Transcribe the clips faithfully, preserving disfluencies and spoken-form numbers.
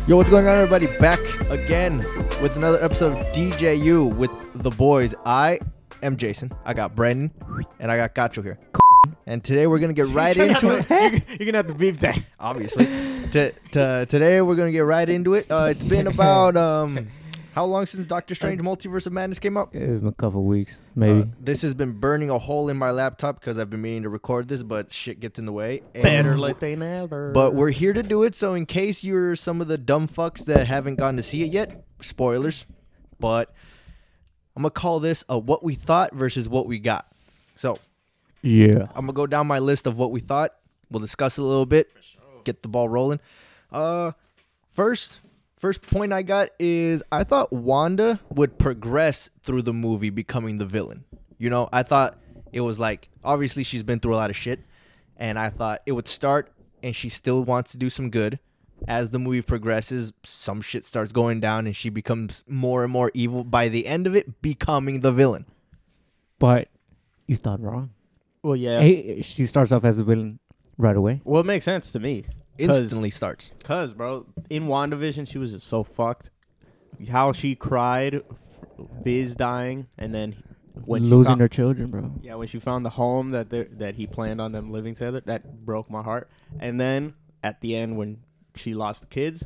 Yo, what's going on, everybody? Back again with another episode of D J U with the boys. I am Jason. I got Brendan, and I got Gacho here. And today we're gonna get right into it. You're, you're gonna have to beep that, obviously. to, to, today we're gonna get right into it. Uh, it's been about um, how long since Doctor Strange: Multiverse of Madness came out? It was a couple weeks, maybe. Uh, this has been burning a hole in my laptop because I've been meaning to record this, but shit gets in the way. And better late than never. But we're here to do it, so in case you're some of the dumb fucks that haven't gotten to see it yet, spoilers. But I'm gonna call this a what we thought versus what we got. So yeah, I'm gonna go down my list of what we thought. We'll discuss it a little bit, get the ball rolling. Uh, first, first point I got is I thought Wanda would progress through the movie becoming the villain. You know, I thought it was like, obviously she's been through a lot of shit, and I thought it would start and she still wants to do some good. As the movie progresses, some shit starts going down and she becomes more and more evil. By the end of it, becoming the villain. But you thought wrong. Well, yeah. Hey, she starts off as a villain right away. Well, it makes sense to me. Instantly starts. Cause, bro, in WandaVision, she was just so fucked. How she cried, Biz dying, and then when she losing found, her children, bro. Yeah, when she found the home that they that he planned on them living together, that broke my heart. And then at the end, when she lost the kids,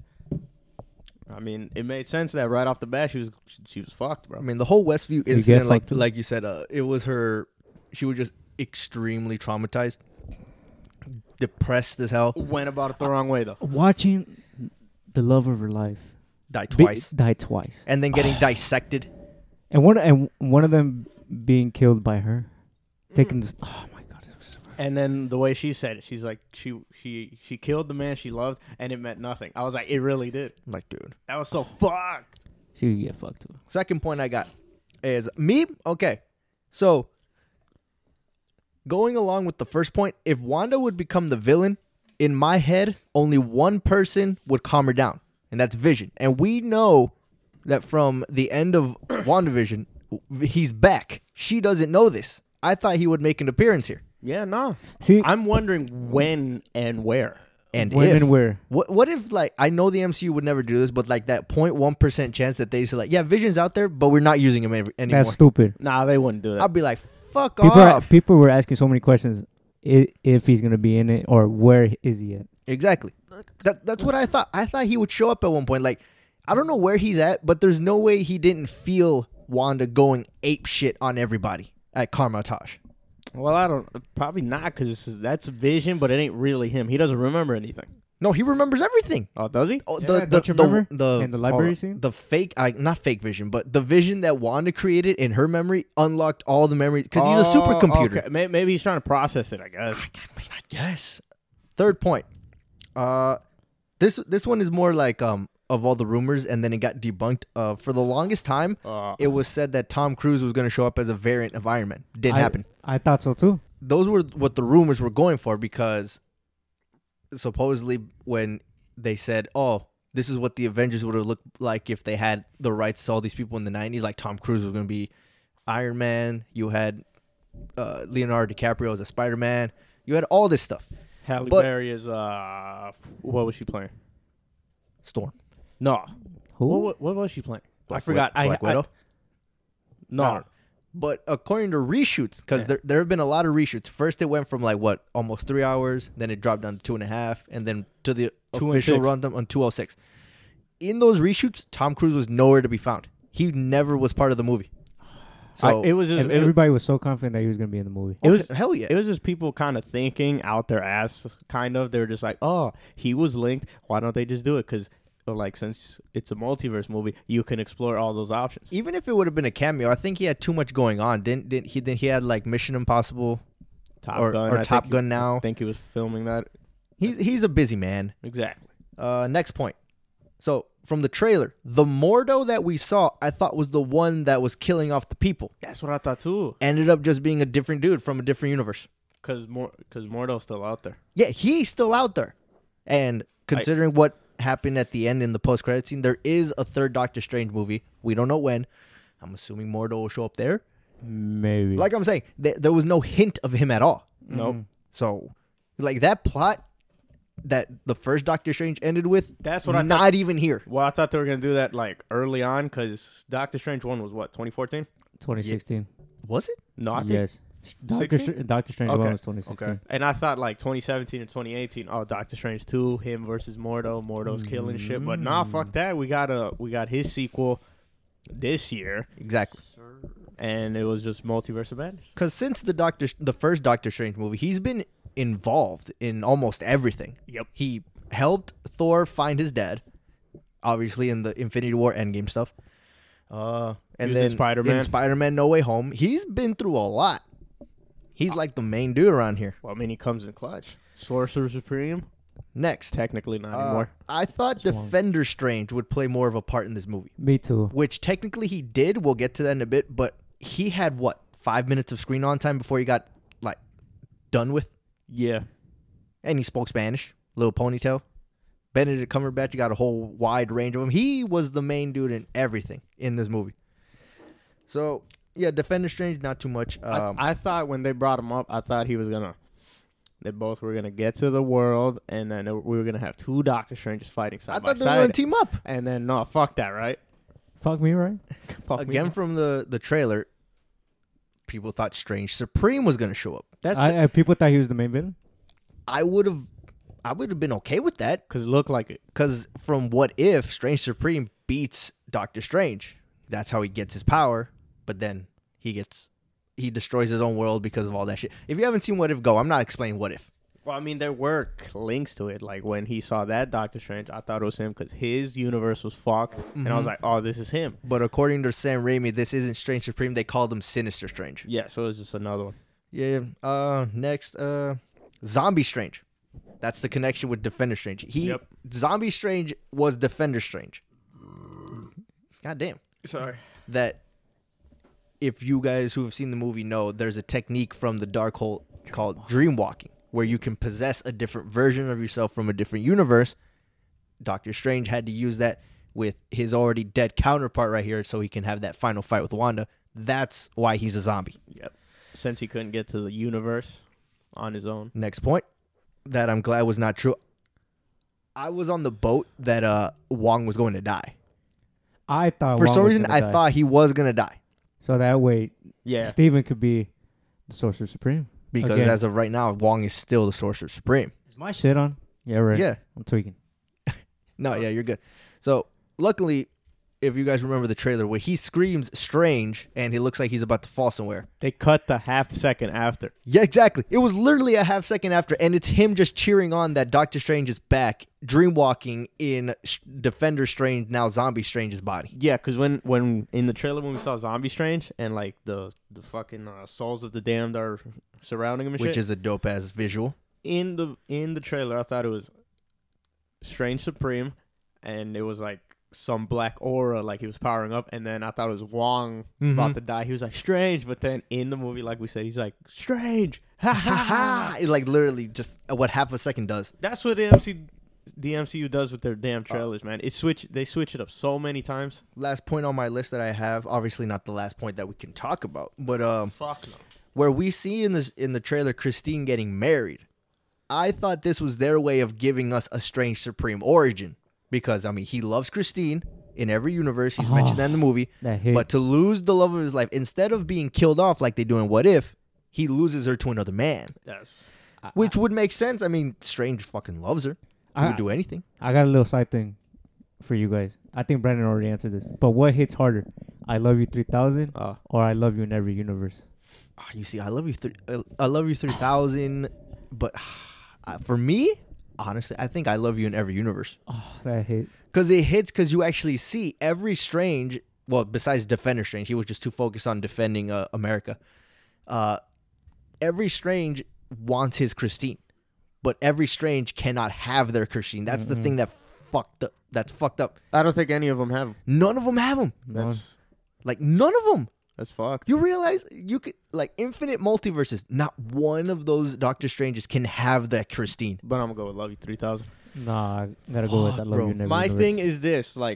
I mean, it made sense that right off the bat she was she was fucked, bro. I mean, the whole Westview You incident, get like fucked too. like you said, uh, it was her. She was just extremely traumatized, depressed as hell. Went about it the wrong way though. Watching the love of her life Died be- twice, died twice, and then getting dissected. and one and one of them being killed by her. Taking this. Oh my god! It was, And then the way she said it, she's like, she she she killed the man she loved, and it meant nothing. I was like, it really did. I'm like, dude. That was so fucked. she could get fucked too. Second point I got is me. Okay, so going along with the first point, if Wanda would become the villain, in my head, only one person would calm her down, and that's Vision. And we know that from the end of WandaVision, he's back. She doesn't know this. I thought he would make an appearance here. Yeah, no. See, I'm wondering when and where. And when if, and where? What what if, like, I know the M C U would never do this, but like that zero point one percent chance that they say like, yeah, Vision's out there, but we're not using him any- anymore. That's stupid. Nah, they wouldn't do that. I'd be like, fuck People, are, off. people were asking so many questions. i- If he's gonna be in it or where is he at? Exactly. That that's what I thought. I thought he would show up at one point. Like, I don't know where he's at, but there's no way he didn't feel Wanda going ape shit on everybody at Karmatage. Well, I don't. Probably not, because that's Vision, but it ain't really him. He doesn't remember anything. No, he remembers everything. Oh, does he? Oh, Yeah, the, the, don't you the, remember? the, In the library hold on. scene? The fake, uh, not fake Vision, but the Vision that Wanda created in her memory unlocked all the memories because he's a Oh, supercomputer. okay. May- Maybe he's trying to process it, I guess. I mean, I guess. Third point. Uh, this this one is more like um of all the rumors, and then it got debunked. Uh, for the longest time, Uh, it was said that Tom Cruise was going to show up as a variant of Iron Man. Didn't I, happen. I thought so too. Those were what the rumors were going for, because supposedly when they said, oh, this is what the Avengers would have looked like if they had the rights to all these people in the nineties, like Tom Cruise was going to be Iron Man. You had uh, Leonardo DiCaprio as a Spider-Man. You had all this stuff. Halle but- Berry is, uh, f- what was she playing? Storm. No. Who? What, what, what was she playing? Black I forgot. Wid- I, Black I, Widow? No. I don't know. But according to reshoots, because Yeah. there there have been a lot of reshoots. First, it went from like what almost three hours, then it dropped down to two and a half, and then to the Two and official six. runtime on two oh six. In those reshoots, Tom Cruise was nowhere to be found. He never was part of the movie. So I, it was just, Ev- it, was- Everybody was so confident that he was gonna be in the movie. it was- hell yeah. it was just people kind of thinking out their ass, kind of. They were just like, oh, he was linked. Why don't they just do it? Because, like, since it's a multiverse movie, you can explore all those options. Even if it would have been a cameo, I think he had too much going on. Didn't didn't he? Then he had like Mission Impossible Top or, Gun. or I Top think Gun he, now. I think he was filming that. He's he's a busy man. Exactly. Uh, next point. So from the trailer, the Mordo that we saw, I thought was the one that was killing off the people. That's what I thought, too. Ended up just being a different dude from a different universe. Because Mor- cause Mordo's still out there. Yeah, he's still out there. And considering what happened at the end in the post-credit scene, there is a third Doctor Strange movie. We don't know when. I'm assuming Mordo will show up there. Maybe. Like I'm saying, there, there was no hint of him at all. Nope. Mhm. So, like, that plot that the first Doctor Strange ended with. That's what I not thought. even here. Well, I thought they were gonna do that like early on because Doctor Strange one was what twenty fourteen. twenty sixteen. Was it? No, I think Yes. Doctor, sixteen? Str- Doctor Strange Okay. one was twenty sixteen. Okay. And I thought like twenty seventeen and twenty eighteen, oh, Doctor Strange two, him versus Mordo, Mordo's killing shit. But nah, fuck Mm. that. We got a we got his sequel this year, Exactly. and it was just Multiverse of Madness. Because since the Doctor, the first Doctor Strange movie, he's been involved in almost everything. Yep. He helped Thor find his dad, obviously in the Infinity War Endgame stuff. Uh, and was in then Spider-Man. in Spider-Man No Way Home, he's been through a lot. He's like the main dude around here. Well, I mean, he comes in clutch. Sorcerer Supreme, Next, technically not uh, anymore. I thought Swan. Defender Strange would play more of a part in this movie, Me too. which technically he did. We'll get to that in a bit, but he had what five minutes of screen on time before he got like done with. Yeah. And he spoke Spanish, little ponytail. Benedict Cumberbatch, you got a whole wide range of him. He was the main dude in everything in this movie. So, yeah, Defender Strange, not too much. Um, I, I thought when they brought him up, I thought he was gonna. They both were gonna get to the world, and then we were gonna have two Doctor Stranges fighting side I by thought they were going side. to team up. And then no, fuck that, right? Fuck me, right? Fuck me. Again, from the, the trailer, people thought Strange Supreme was going to show up. That's the, I, I, people thought he was the main villain. I would have I would have been okay with that because it looked like it. because from What If, Strange Supreme beats Doctor Strange. That's how he gets his power, but then he gets he destroys his own world because of all that shit. If you haven't seen What If, go. I'm not explaining What If. Well, I mean, there were links to it. Like when he saw that Doctor Strange, I thought it was him because his universe was fucked, and I was Mhm. like, "Oh, this is him." But according to Sam Raimi, this isn't Strange Supreme. They called him Sinister Strange. Yeah, so it's just another one. Yeah. Uh, next, uh, Zombie Strange. That's the connection with Defender Strange. He Yep. Zombie Strange was Defender Strange. God damn. Sorry. That if you guys who have seen the movie know, there's a technique from the Darkhold called dream walking, where you can possess a different version of yourself from a different universe. Doctor Strange had to use that with his already dead counterpart right here so he can have that final fight with Wanda. That's why he's a zombie. Yep. Since he couldn't get to the universe on his own. Next point that I'm glad was not true. I was on the boat that uh Wong was going to die. I thought For Wong some was reason, gonna I die. thought he was going to die. so. That way, Yeah. Steven could be the Sorcerer Supreme. Because Again. as of right now, Wong is still the Sorcerer Supreme. Is my shit on? Yeah, right. Yeah. I'm tweaking. No, yeah, you're good. So, luckily, if you guys remember the trailer where he screams strange and he looks like he's about to fall somewhere. They cut the half second after. Yeah, exactly. It was literally a half second after, and it's him just cheering on that Doctor Strange is back, dreamwalking in Sh- Defender Strange, now Zombie Strange's body. Yeah, because when, when in the trailer when we saw Zombie Strange and like the the fucking uh, souls of the damned are surrounding him and Which shit. is a dope ass visual. in the in the trailer, I thought it was Strange Supreme, and it was like some black aura, like he was powering up, and then I thought it was Wong Mhm. about to die. He was like Strange, but then in the movie, like we said, he's like Strange, ha ha ha. It like literally just what half a second does. That's what the M C the M C U does with their damn trailers, man. It switch they switch it up so many times. Last point on my list that I have, obviously not the last point that we can talk about, but um, Fuck no. where we see in this in the trailer Christine getting married. I thought this was their way of giving us a Strange Supreme origin because I mean he loves Christine in every universe. He's Oh, mentioned that in the movie. That hit. But to lose the love of his life, instead of being killed off like they do in What If, he loses her to another man, That's I, which would make sense. I mean, Strange fucking loves her. He I, would do anything. I got a little side thing for you guys. I think Brandon already answered this. But what hits harder? I love you three thousand uh or I love you in every universe? Ah, you see, I love you. Th- uh, I love you three thousand, but uh, for me, honestly, I think I love you in every universe. Oh, that hit. Because it hits because you actually see every Strange, well, besides Defender Strange, he was just too focused on defending uh, America. Uh, every Strange wants his Christine, but every Strange cannot have their Christine. That's the Mhm. thing that fucked up. That's fucked up. I don't think any of them have 'em. None of them have them. That's Like, none of them. that's fucked. You realize you could, like, infinite multiverses, not one of those Doctor Stranges can have that Christine. But I'm gonna go with Love You three thousand. Nah, I gotta go with I Fuck, love bro. you in every My universe. thing is this, like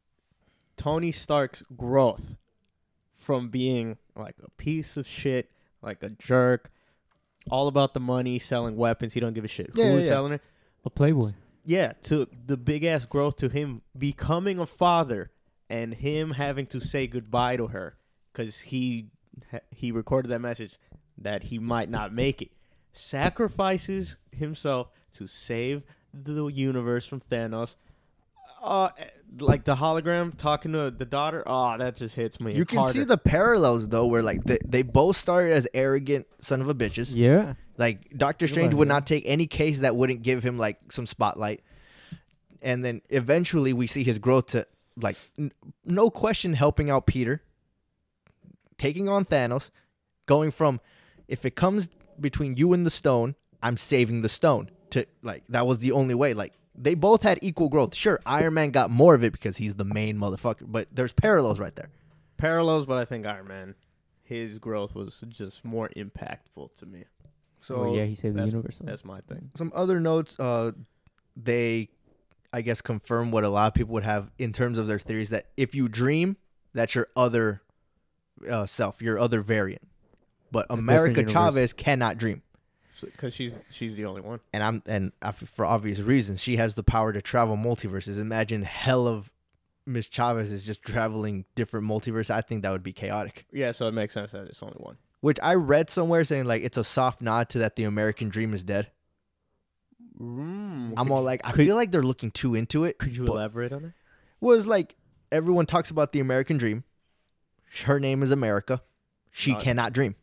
Tony Stark's growth from being like a piece of shit, like a jerk, all about the money, selling weapons, he don't give a shit Yeah, who's yeah, yeah. selling it, A playboy. Yeah, to the big ass growth to him becoming a father and him having to say goodbye to her because he he recorded that message that he might not make it. Sacrifices himself to save the universe from Thanos. Uh, like the hologram talking to the daughter. Oh, that just hits me. You can harder. see the parallels though, where like they, they both started as arrogant son of a bitches. Yeah. Like Doctor You're Strange right, would yeah. not take any case that wouldn't give him like some spotlight, and then eventually we see his growth to like n- no question helping out Peter, taking on Thanos, going from if it comes between you and the stone, I'm saving the stone. To like that was the only way. Like they both had equal growth. Sure, Iron Man got more of it because he's the main motherfucker, but there's parallels right there. parallels, but I think Iron Man, his growth was just more impactful to me. So Well, yeah, he saved the that's- universe. so. That's my thing. some other notes, uh, they, I guess, confirm what a lot of people would have in terms of their theories that if you dream, that's your other uh, self, your other variant. But A different America universe. Chavez cannot dream, Because she's she's the only one. and I'm and I- for obvious reasons, she has the power to travel multiverses. Imagine hell of Miss Chavez is just traveling different multiverses. I think that would be chaotic. Yeah, so it makes sense that it's only one. Which I read somewhere saying like it's a soft nod to that the American dream is dead. Mm, I'm could all you- like, I could- feel like they're looking too into it. Could you but- elaborate on it? was like everyone talks about the American dream. Her name is America. She Not- cannot dream.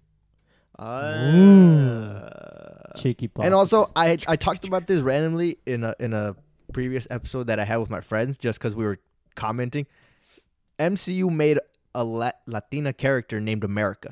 Uh, Cheeky pop. And also, I I talked about this randomly in a in a previous episode that I had with my friends, just because we were commenting. M C U made a La- Latina character named America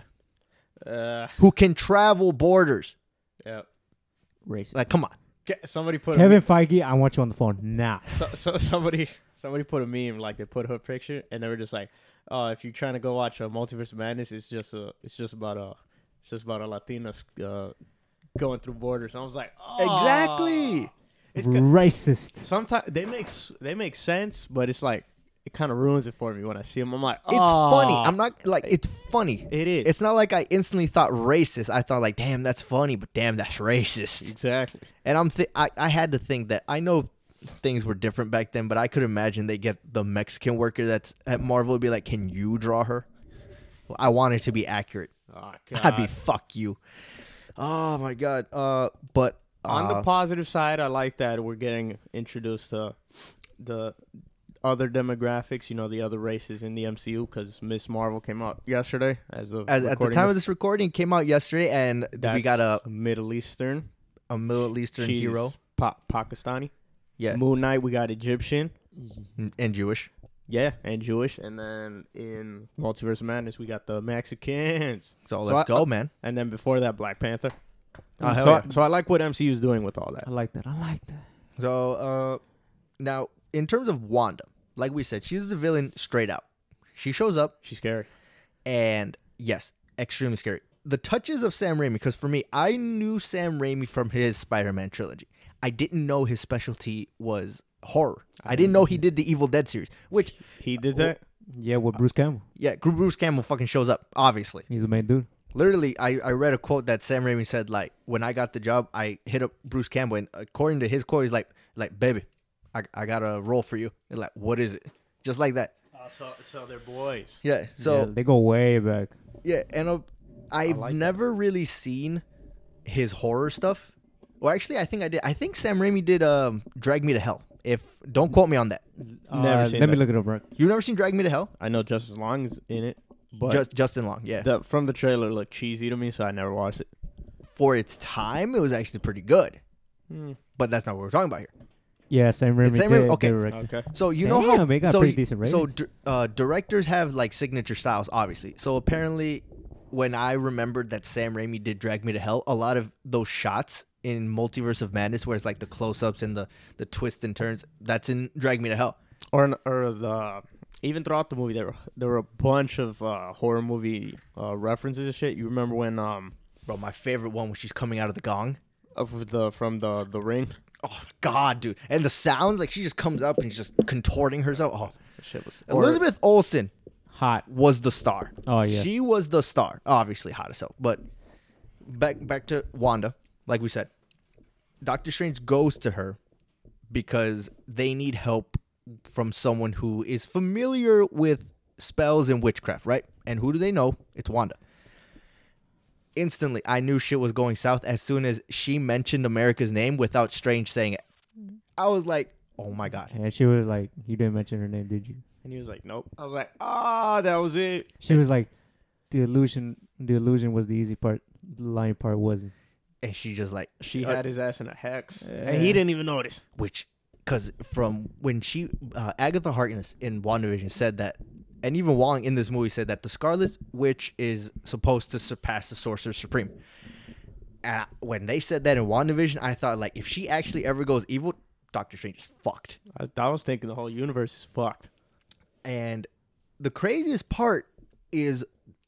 uh, who can travel borders. yeah. racist. Like, come on. Ke- Somebody put Kevin a Feige, I want you on the phone now. meme, so, so somebody somebody put a meme like they put her picture and they were just like, oh, if you're trying to go watch a Multiverse of Madness, it's just a it's just about a it's just about a Latina uh, going through borders. And I was like, oh, Exactly. It's good. Racist. Sometimes they make s- they make sense, but it's like it kind of ruins it for me when I see them. I'm like, It's oh, funny. I'm not like it's funny. It is. It's not like I instantly thought racist. I thought like, damn, that's funny, but damn, that's racist. exactly. And I'm th- I, I had to think that I know things were different back then, but I could imagine they get the Mexican worker that's at Marvel would be like, "Can you draw her?" Well, I want it to be accurate. Oh, I'd be God. fuck you. Oh my god. Uh, but uh, On the positive side, I like that we're getting introduced to the other demographics, you know, the other races in the M C U, because Miss Marvel came out yesterday. As of as, at the recording time of this recording, it came out yesterday, and we That's got a Middle Eastern a Middle Eastern She's hero. Pa- Pakistani. Yeah, Moon Knight, we got Egyptian. and Jewish. Yeah, and Jewish. And then in Multiverse of Madness, we got the Mexicans. So, So let's I- go, man. And then before that, Black Panther. Oh, hell so, yeah. I, so I like what M C U is doing with all that. I like that. I like that. So, uh, now in terms of Wanda, like we said, she's the villain straight out. She shows up. She's scary. And yes, extremely scary. The touches of Sam Raimi, because for me, I knew Sam Raimi from his Spider-Man trilogy. I didn't know his specialty was horror. I didn't know he did the Evil Dead series, which, He did that. Yeah, with Bruce Campbell. yeah, Bruce Campbell fucking shows up, obviously. He's the main dude. Literally, I, I read a quote that Sam Raimi said, like, when I got the job, I hit up Bruce Campbell, and according to his quote, he's like, like, baby, I, I got a role for you. And like, what is it? Just like that. Uh, so, so they're boys. Yeah, so... yeah, they go way back. Yeah, and uh, I've like that. never really seen his horror stuff. Well, actually, I think I did. I think Sam Raimi did um, Drag Me to Hell. If don't quote me on that. Never Uh, seen Let me that. look it up, Mark. You've never seen Drag Me to Hell? I know Justice Long is in it, but Just Justin Long, yeah. the, from the trailer, it looked cheesy to me, so I never watched it. For its time, it was actually pretty good. Hmm. But that's not what we're talking about here. Yeah, Sam Raimi. It's Sam did Raimi? Okay. direct it. Okay. So you know how Damn, it got so pretty you- decent so ratings. di- uh, directors have like signature styles, obviously. So apparently, when I remembered that Sam Raimi did Drag Me to Hell, a lot of those shots in Multiverse of Madness, where it's like the close-ups and the the twists and turns, that's in Drag Me to Hell. Or or the even throughout the movie, there were there were a bunch of uh, horror movie uh, references and shit. You remember when um Bro, my favorite one when she's coming out of the gong. of the from the the ring, Oh God, dude! And the sounds, like she just comes up and she's just contorting herself. Oh, that shit was or- Elizabeth Olsen Hot. was the star. Oh, yeah. She was the star. Obviously hot as hell. But back back to Wanda, like we said, Doctor Strange goes to her because they need help from someone who is familiar with spells and witchcraft, right? And who do they know? It's Wanda. Instantly, I knew shit was going south as soon as she mentioned America's name without Strange saying it. I was like, oh my God. And she was like, "You didn't mention her name, did you?" And he was like, nope. I was like, ah, that was it. She was like, "The illusion, the illusion was the easy part. The lying part wasn't." And she just like, She uh, had his ass in a hex. Yeah. And he didn't even notice. which, because from when she, uh, Agatha Harkness in WandaVision said that, and even Wong in this movie said that the Scarlet Witch is supposed to surpass the Sorcerer Supreme. And I, when they said that in WandaVision, I thought, like, if she actually ever goes evil, Doctor Strange is fucked. I, I was thinking the whole universe is fucked. And the craziest part is,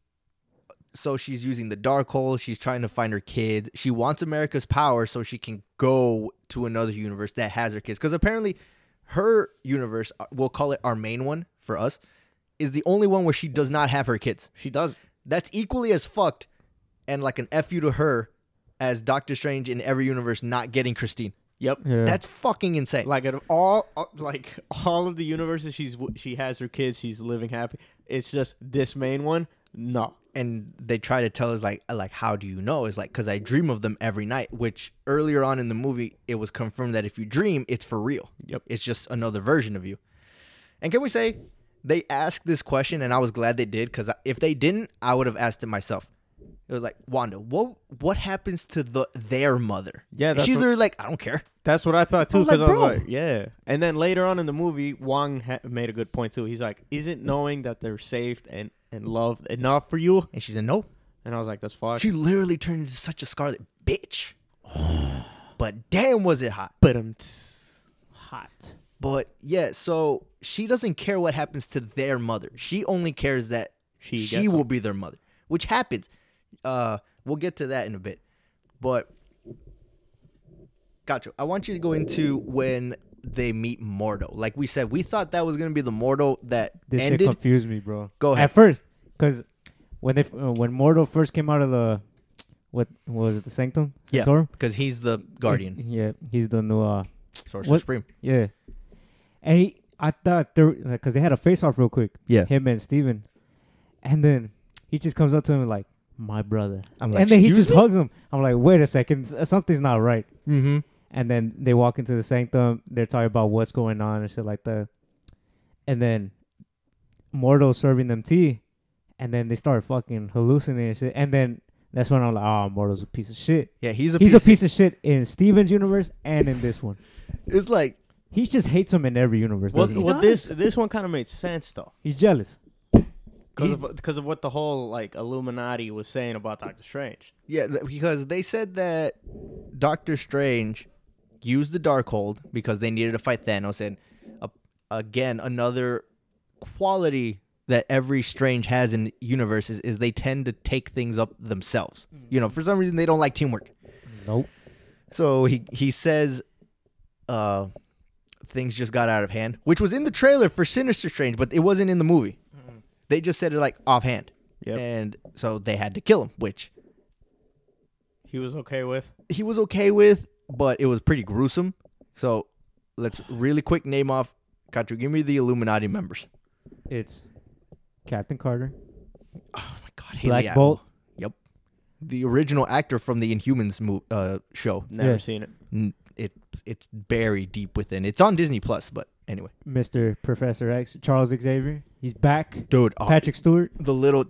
so she's using the Darkhold. She's trying to find her kids. She wants America's power so she can go to another universe that has her kids. Because apparently her universe, we'll call it our main one for us, is the only one where she does not have her kids. She does. That's equally as fucked and like an F you to her as Doctor Strange in every universe not getting Christine. Yep. Yeah. That's fucking insane. Like at all, like all of the universes, she's she has her kids. She's living happy. It's just this main one. No. And they try to tell us like like how do you know? It's like because I dream of them every night. Which earlier on in the movie, it was confirmed that if you dream, it's for real. Yep. It's just another version of you. And can we say they asked this question, and I was glad they did, because if they didn't, I would have asked it myself. It was like, Wanda, what what happens to the their mother? Yeah, And that's she's what- literally like, I don't care. That's what I thought too. I was Because I like, was bro. like, yeah. And then later on in the movie, Wong ha- made a good point too. He's like, isn't knowing that they're safe and and loved enough for you? And she said, no. And I was like, that's fucked. She literally turned into such a scarlet bitch. But damn, was it hot. But um, hot. But yeah, so she doesn't care what happens to their mother. She only cares that she she, gets will them. be their mother, which happens. Uh, we'll get to that in a bit. But gotcha. I want you to go into when they meet Mordo. Like we said, we thought that was gonna be the Mordo that This ended. shit confused me, bro. Go ahead. At first, because when they uh, when Mordo first came out of the what, what was it, the Sanctum? Yeah, Sanctorum? because he's the guardian, Yeah, he's the new uh Sorcerer what- Supreme. yeah. And he, I thought there because they had a face off real quick. Yeah. Him and Steven. And then he just comes up to him like, "My brother." I'm like, And then he "Excuse just me?" hugs him. I'm like, wait a second, s- something's not right. Mm-hmm. And then they walk into the sanctum. They're talking about what's going on and shit like that. And then Mordo's serving them tea. And then they start fucking hallucinating and shit. And then that's when I'm like, oh, Mordo's a piece of shit. Yeah, he's a He's piece a piece of shit in Steven's universe and in this one. Of, it's like He just hates him in every universe. Well, doesn't he? well this this one kind of made sense though, He's jealous. because He- of because of what the whole like Illuminati was saying about Doctor Strange. yeah, th- because they said that Doctor Strange used the Darkhold because they needed to fight Thanos, and uh, again, another quality that every Strange has in universes is they tend to take things up themselves. You know, for some reason they don't like teamwork. Nope. So he he says, uh, things just got out of hand, which was in the trailer for Sinister Strange, but it wasn't in the movie. They just said it like offhand, Yep. and so they had to kill him, which He was okay with. he was okay with, but it was pretty gruesome. So let's really quick name off. Katru, give me the Illuminati members. It's Captain Carter. Oh my God, Black Haley Atwell. Bolt. Yep, the original actor from the Inhumans mo- uh, show. Never Yeah. seen it. N- It it's buried deep within. It's on Disney Plus, but anyway, Mister Professor X. Charles Xavier. He's back. dude, oh, Patrick Stewart. the little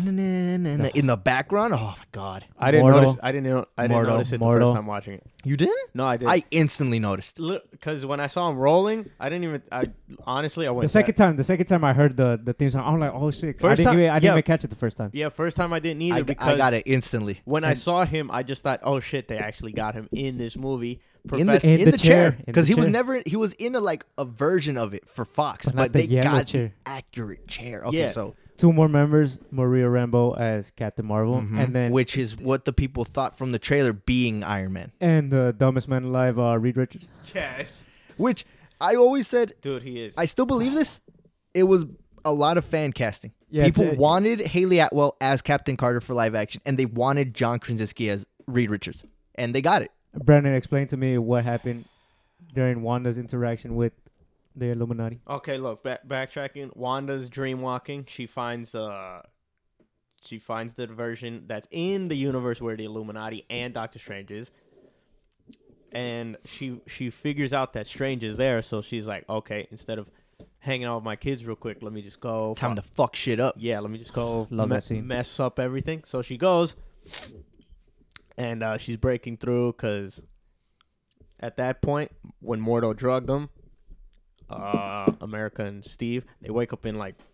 in the background. Oh my God, I didn't Mordo. notice. I didn't. know- I didn't Mordo. notice it the Mordo. first time watching it. you didn't? No, I didn't. I instantly noticed. Because when I saw him rolling, I didn't even. I honestly, I went. The second time, the second time I heard the the theme song, I'm like, oh shit! I First didn't, time- give it, I didn't yeah. even catch it the first time. Yeah, first time I didn't either I, g- because I got it instantly. when I And saw him, I just thought, oh shit, they actually got him in this movie. in the Professor, In in the the chair chair, in because the he was chair. never he was in a like a version of it for Fox, But but, not the they yellow got chair. the accurate chair. Okay, Yeah. so Two more members: Maria Rambeau as Captain Marvel, mhm, and then which is what the people thought from the trailer being Iron Man. and the dumbest man alive, uh, Reed Richards. yes, Which I always said dude, he is. I still believe this. It was a lot of fan casting. Yeah, People J- wanted Haley Atwell as Captain Carter for live action, and they wanted John Krasinski as Reed Richards, and they got it. Brandon explained to me what happened during Wanda's interaction with the Illuminati. Okay, look, back, backtracking. Wanda's dream walking. She finds uh, she finds the version that's in the universe where the Illuminati and Doctor Strange is, and she she figures out that Strange is there. So she's like, okay, instead of hanging out with my kids real quick, let me just go. Time to fuck shit up. Yeah, let me just go. Love me- that scene. Mess up everything. So she goes, and uh, she's breaking through because at that point, when Mordo drugged them, uh, America and Steve, they wake up in like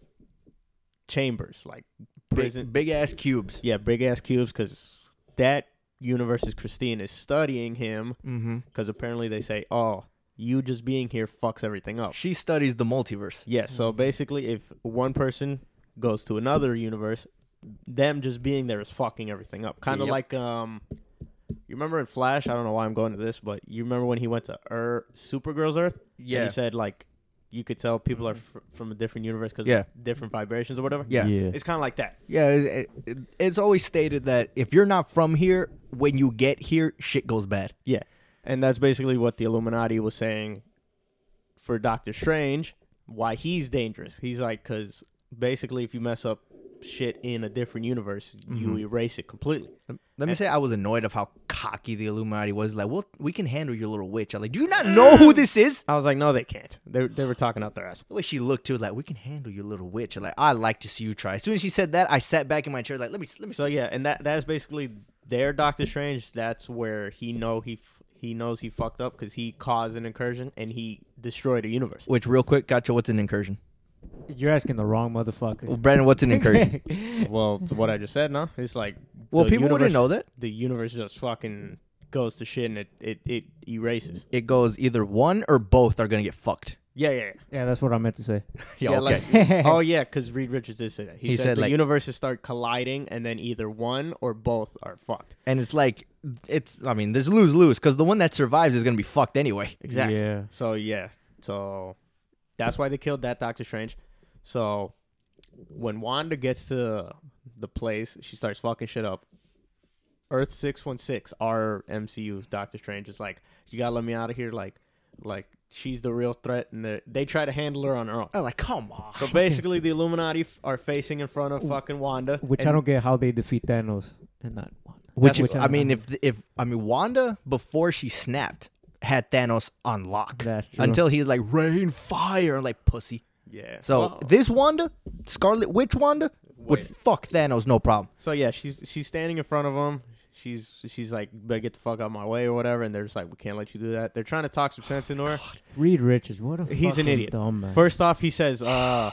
chambers, like prison. Big, big ass cubes. Yeah, big ass cubes, because that universe's Christine is studying him Mm-hmm. because apparently they say, oh, you just being here fucks everything up. She studies the multiverse. Yeah, so basically, if one person goes to another universe, them just being there is fucking everything up. Kind of Yep. like, um, you remember in Flash? I don't know why I'm going to this, but you remember when he went to Earth, Supergirl's Earth? Yeah. And he said, like, you could tell people are fr- from a different universe because Yeah. of different vibrations or whatever. Yeah. Yeah. It's kind of like that. Yeah, it, it, it's always stated that if you're not from here, when you get here, shit goes bad. Yeah. And that's basically what the Illuminati was saying for Doctor Strange, why he's dangerous. He's like, because basically if you mess up shit in a different universe, you Mhm. erase it completely. Let me And- say I was annoyed of how cocky the Illuminati was. Like, well, we can handle your little witch. I'm like, do you not know who this is? I was like, no, they can't. They they were talking out their ass. The way she looked too, like, we can handle your little witch. I'm like, I like to see you try. As soon as she said that, I sat back in my chair, like, let me, let me. So see. yeah, and that that's basically their Doctor Strange. That's where he know he f- he knows he fucked up because he caused an incursion and he destroyed a universe. Which, real quick, gotcha. What's an incursion? You're asking the wrong Well, motherfucker. Brandon, what's an incursion? Well, to what I just said, no, it's like Well, the people universe, wouldn't know that. The universe just fucking goes to shit and it it, it erases. It goes either one or both are gonna get fucked. Yeah, yeah, yeah. Yeah, that's what I meant to say. Yeah, Yeah, okay. like, oh yeah, because Reed Richards did say that. He, He said, said, the like- universes start colliding, and then either one or both are fucked. And it's like, it's. I mean, there's lose lose because the one that survives is gonna be fucked anyway. Exactly. Yeah. So yeah, so that's why they killed that Doctor Strange. So when Wanda gets to the place, she starts fucking shit up. Earth six one six, our M C U Doctor Strange is like, you gotta let me out of here. Like, like she's the real threat, and they they try to handle her on her own. I'm like, come on. So basically, the Illuminati f- are facing in front of fucking Wanda, Which and I don't get how they defeat Thanos and not one. Which, That's is, what- I mean, if if I mean Wanda before she snapped had Thanos on lock That's true. until he's like rain fire and like pussy. Yeah. So Well, this Wanda, Scarlet Witch Wanda, would wait. fuck Thanos no problem. So yeah, she's she's standing in front of him. She's she's like, better get the fuck out of my way or whatever. And they're just like, we can't let you do that. They're trying to talk some sense into her. Reed Richards, what a He's an fucking idiot. dumbass. First off, he says, uh,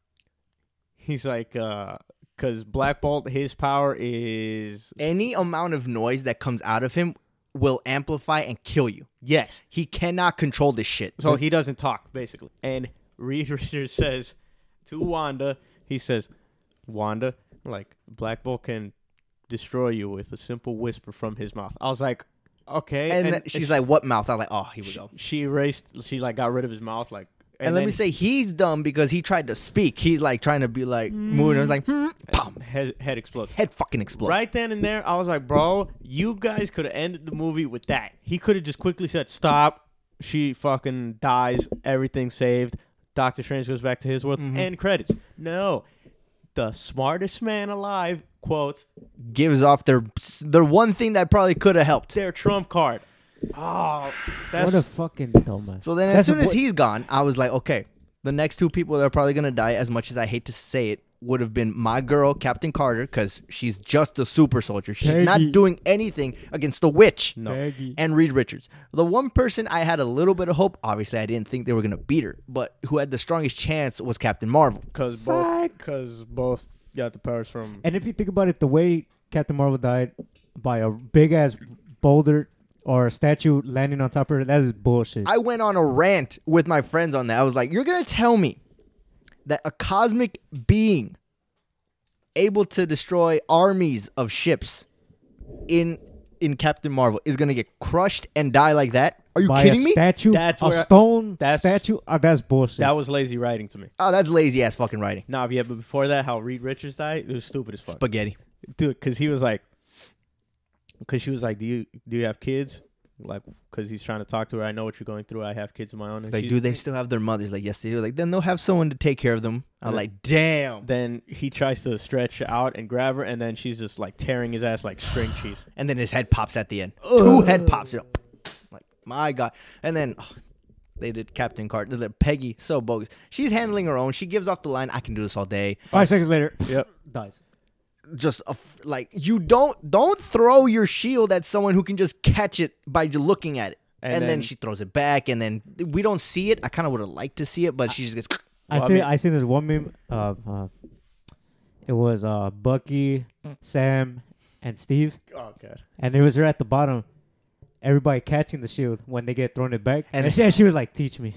he's like, uh, because Black Bolt, his power is Any amount of noise that comes out of him will amplify and kill you. yes. He cannot control this shit. So he doesn't talk basically. And Reed Richards says to Wanda, he says, Wanda, like Black Bolt can destroy you with a simple whisper from his mouth. I was like, okay. and, she's like, "What mouth?" I'm like, "Oh, here we she, go." she erased. She like got rid of his mouth. Like, And, let then me say, he's dumb because he tried to speak. He's like trying to be like moving. I was like, hmm, pom, head, head explodes. head fucking explodes. Right then and there, I was like, bro, you guys could have ended the movie with that. He could have just quickly said, stop. She fucking dies. Everything's saved. Doctor Strange goes back to his world. Mhm. End credits. No. The smartest man alive, quotes, Gives off their their one thing that probably could have helped. their trump card. Oh, that's What a fucking dumbass. So then, as That's soon as what- he's gone, I was like, okay, the next two people that are probably gonna die, as much as I hate to say it, would have been my girl, Captain Carter, because she's just a super soldier. She's Peggy. not doing anything against the witch. no. Peggy. And Reed Richards. The one person I had a little bit of hope, obviously I didn't think they were going to beat her, but who had the strongest chance was Captain Marvel. Because both- both, because both got the powers from. And if you think about it, the way Captain Marvel died by a big ass boulder or a statue landing on top of her, that is bullshit. I went on a rant with my friends on that. I was like, you're going to tell me that a cosmic being able to destroy armies of ships in in Captain Marvel is going to get crushed and die like that? Are you by kidding a me? statue, That's a where I- stone that's- statue. Uh, that's bullshit. That was lazy writing to me. Oh, that's lazy ass fucking writing. Nah, yeah, but before that, how Reed Richards died, it was stupid as fuck. Spaghetti. Dude, because he was like, because she was like, do you do you have kids? like, because he's trying to talk to her. I know what you're going through. I have kids of my own. And Like, she's- do they still have their mothers? Like, yes, they do. Like, then they'll have someone to take care of them. I'm Yeah. like, damn. Then he tries to stretch out and grab her, and then she's just like tearing his ass like string cheese. And then his head pops at the end. Two head pops. You know, like, my God. And then oh, they did Captain Carter. The Peggy, so bogus. She's handling her own. She gives off the line, I can do this all day. Five seconds later, Yep. dies. Just a f like, you don't don't throw your shield at someone who can just catch it by just looking at it. And, And then, then- she throws it back, and then we don't see it. I kind of would have liked to see it, but she just gets. I Well, I see. mean- I seen this one meme. Uh, uh, it was uh Bucky, Sam, and Steve, Oh god. and it was her at the bottom. Everybody catching the shield when they get thrown it back, And- and, she, and she was like, "Teach me."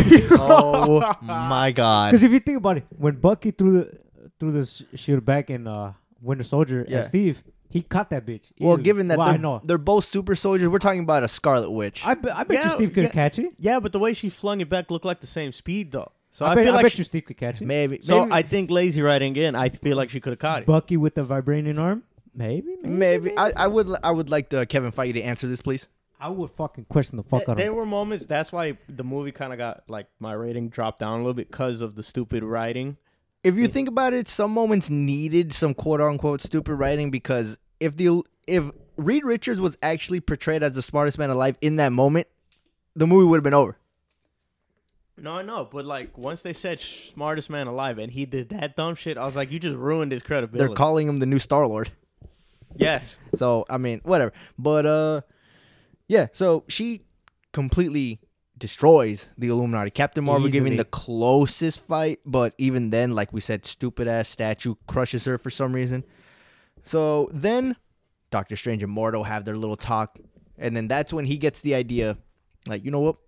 Oh my God! Because if you think about it, when Bucky threw the threw the sh- shield back in uh, Winter Soldier Yeah. and Steve, he caught that bitch. Well, easily. given that well, I they're, know, they're both super soldiers, we're talking about a Scarlet Witch. I, be, I bet Yeah, you Steve could yeah. catch it. Yeah, but the way she flung it back looked like the same speed though. So I, I, bet, feel I like bet she, you Steve could catch it. maybe. so maybe, I think lazy writing in. I feel like she could have caught it. Bucky with the vibrating arm, maybe, maybe. maybe. I, I would. I would like the Kevin Feige to answer this, please. I would fucking question the fuck There, out of there him. were moments. That's why the movie kind of got like my rating dropped down a little bit because of the stupid writing. If you Yeah. think about it, some moments needed some quote unquote stupid writing because if the if Reed Richards was actually portrayed as the smartest man alive in that moment, the movie would have been over. No, I know, but like once they said smartest man alive and he did that dumb shit, I was like, you just ruined his credibility. They're calling him the new Star Lord. yes. So I mean, whatever. But uh, yeah. So she completely destroys the Illuminati. Captain Marvel giving Easily. the closest fight, but even then, like we said, stupid ass statue crushes her for some reason. So then, Doctor Strange and Mordo have their little talk, and then that's when he gets the idea, like, you know what?